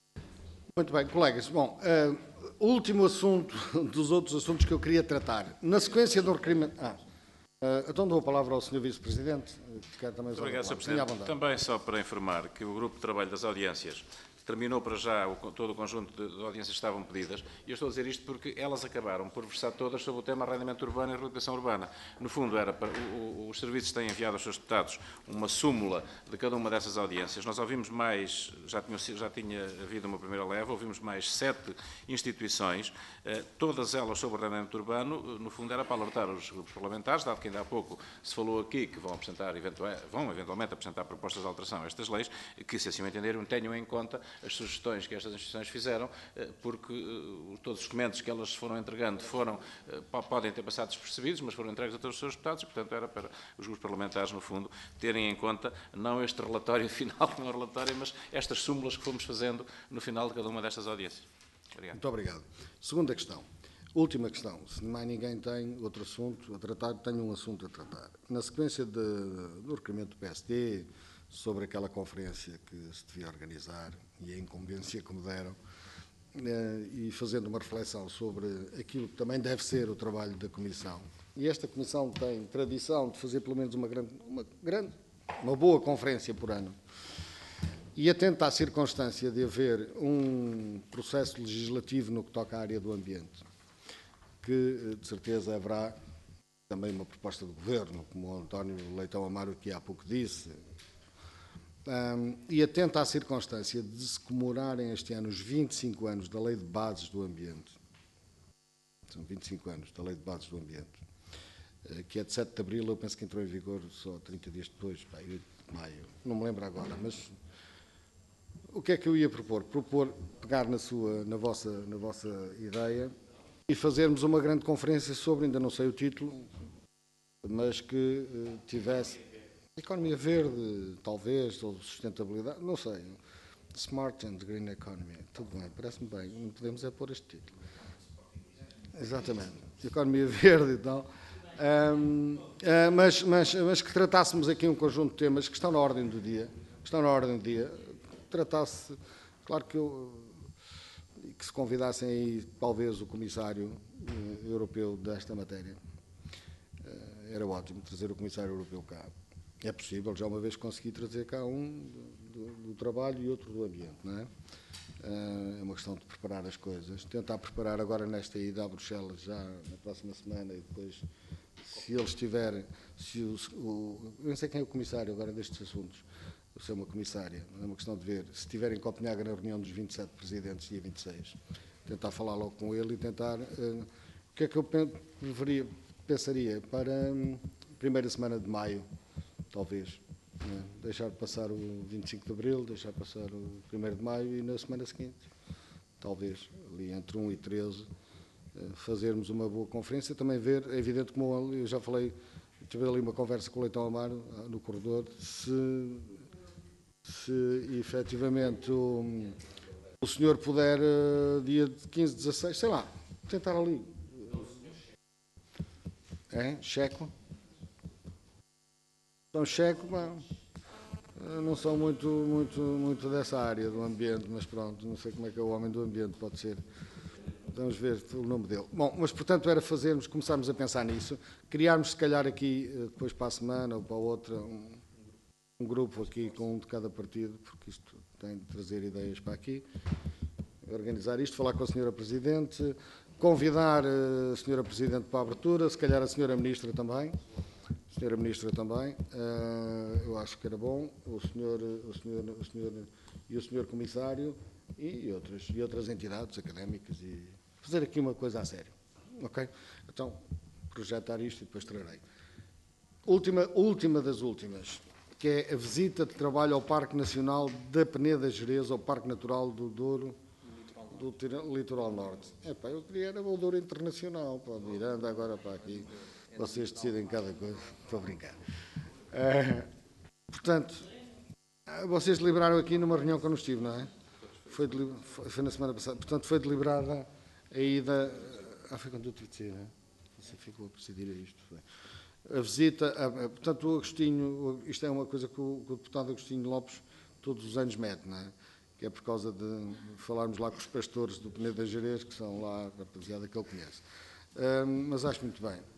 Muito bem, colegas. Bom, uh, último assunto dos outros assuntos que eu queria tratar. Na sequência do requerimento... Ah, uh, então dou a palavra ao senhor Vice-Presidente. Muito obrigado, senhor Presidente. Também só para informar que o Grupo de Trabalho das Audiências terminou para já o, todo o conjunto de audiências que estavam pedidas, e eu estou a dizer isto porque elas acabaram por versar todas sobre o tema arrendamento urbano e reabilitação urbana. No fundo, era para, o, o, os serviços têm enviado aos seus deputados uma súmula de cada uma dessas audiências. Nós ouvimos mais, já tinha, já tinha havido uma primeira leva, ouvimos mais sete instituições, eh, todas elas sobre arrendamento urbano. No fundo, era para alertar os grupos parlamentares, dado que ainda há pouco se falou aqui que vão, apresentar, eventual, vão eventualmente apresentar propostas de alteração a estas leis, que, se assim o entenderem, tenham em conta as sugestões que estas instituições fizeram, porque todos os documentos que elas foram entregando foram, podem ter passado despercebidos, mas foram entregues a todos os seus deputados, e, portanto, era para os grupos parlamentares, no fundo, terem em conta não este relatório final, não é relatório, mas estas súmulas que fomos fazendo no final de cada uma destas audiências. Obrigado. Muito obrigado. Segunda questão. Última questão. Se mais ninguém tem outro assunto a tratar, tenho um assunto a tratar. Na sequência de, do requerimento do P S D, sobre aquela conferência que se devia organizar e a incumbência que me deram, e fazendo uma reflexão sobre aquilo que também deve ser o trabalho da Comissão. E esta Comissão tem tradição de fazer pelo menos uma grande, uma grande, uma boa conferência por ano. E atenta à circunstância de haver um processo legislativo no que toca à área do ambiente, que de certeza haverá também uma proposta do Governo, como o António Leitão Amaro aqui há pouco disse, Um, e atenta à circunstância de se comemorarem este ano os vinte e cinco anos da Lei de Bases do Ambiente. São vinte e cinco anos da Lei de Bases do Ambiente, uh, que é de sete de abril, eu penso que entrou em vigor só trinta dias depois, pá, oito de maio, não me lembro agora, mas o que é que eu ia propor? Propor pegar na, sua, na, vossa, na vossa ideia e fazermos uma grande conferência sobre, ainda não sei o título, mas que uh, tivesse... Economia verde, talvez, ou sustentabilidade, não sei. Smart and Green Economy, tudo bem, parece-me bem, não podemos é pôr este título. Exatamente, economia verde e tal. Um, uh, mas, mas, mas que tratássemos aqui um conjunto de temas que estão na ordem do dia, que estão na ordem do dia, tratasse, claro que eu, que se convidassem aí talvez o Comissário uh, Europeu desta matéria. Uh, era ótimo trazer o Comissário Europeu cá. É possível, já uma vez consegui trazer cá um do, do trabalho e outro do ambiente, não é? É uma questão de preparar as coisas, tentar preparar agora nesta ida a Bruxelas já na próxima semana e depois, se eles tiverem, se o, o, eu não sei quem é o comissário agora destes assuntos, eu sou uma comissária, é uma questão de ver, se estiverem em Copenhague na reunião dos vinte e sete presidentes, dia vinte e seis, tentar falar logo com ele e tentar, uh, o que é que eu deveria, pensaria para a um, primeira semana de maio, talvez, né? Deixar passar o vinte e cinco de abril, deixar passar o primeiro de maio e na semana seguinte, talvez, ali entre um e treze, fazermos uma boa conferência, também ver, é evidente, como eu já falei, tive ali uma conversa com o Leitão Amaro no corredor, se, se efetivamente o, o senhor puder, dia quinze, dezasseis, sei lá, tentar ali. É, checo. Então, checo, Eu não sou muito, muito, muito dessa área do ambiente, mas pronto, não sei como é que é o homem do ambiente, pode ser. Vamos ver o nome dele. Bom, mas portanto era fazermos, começarmos a pensar nisso, criarmos se calhar aqui, depois para a semana ou para a outra, um, um grupo aqui com um de cada partido, porque isto tem de trazer ideias para aqui, organizar isto, falar com a senhora Presidente, convidar a senhora Presidente para a abertura, se calhar a senhora Ministra também. Senhora Ministra também, uh, eu acho que era bom, o senhor, o senhor, o senhor e o senhor Comissário e outras, e outras entidades académicas e fazer aqui uma coisa a sério, ok? Então, projetar isto e depois trarei. Última, última das últimas, que é a visita de trabalho ao Parque Nacional da Peneda Gerês, ao Parque Natural do Douro, do Litoral Norte. Epá, eu queria era o Douro Internacional, para Miranda, agora para aqui. Vocês decidem cada coisa, estou a brincar. Uh, portanto, vocês deliberaram aqui numa reunião que eu não estive, não é? Foi, foi, foi na semana passada. Portanto, foi deliberada a ida... Ah, foi quando eu tive de ser, não é? Você ficou a presidir a isto. Foi. A visita... A, a, portanto, o Agostinho... Isto é uma coisa que o, que o deputado Agostinho Lopes todos os anos mete, não é? Que é por causa de falarmos lá com os pastores do Peneda Gerês, que são lá a rapaziada que ele conhece. Uh, mas acho muito bem.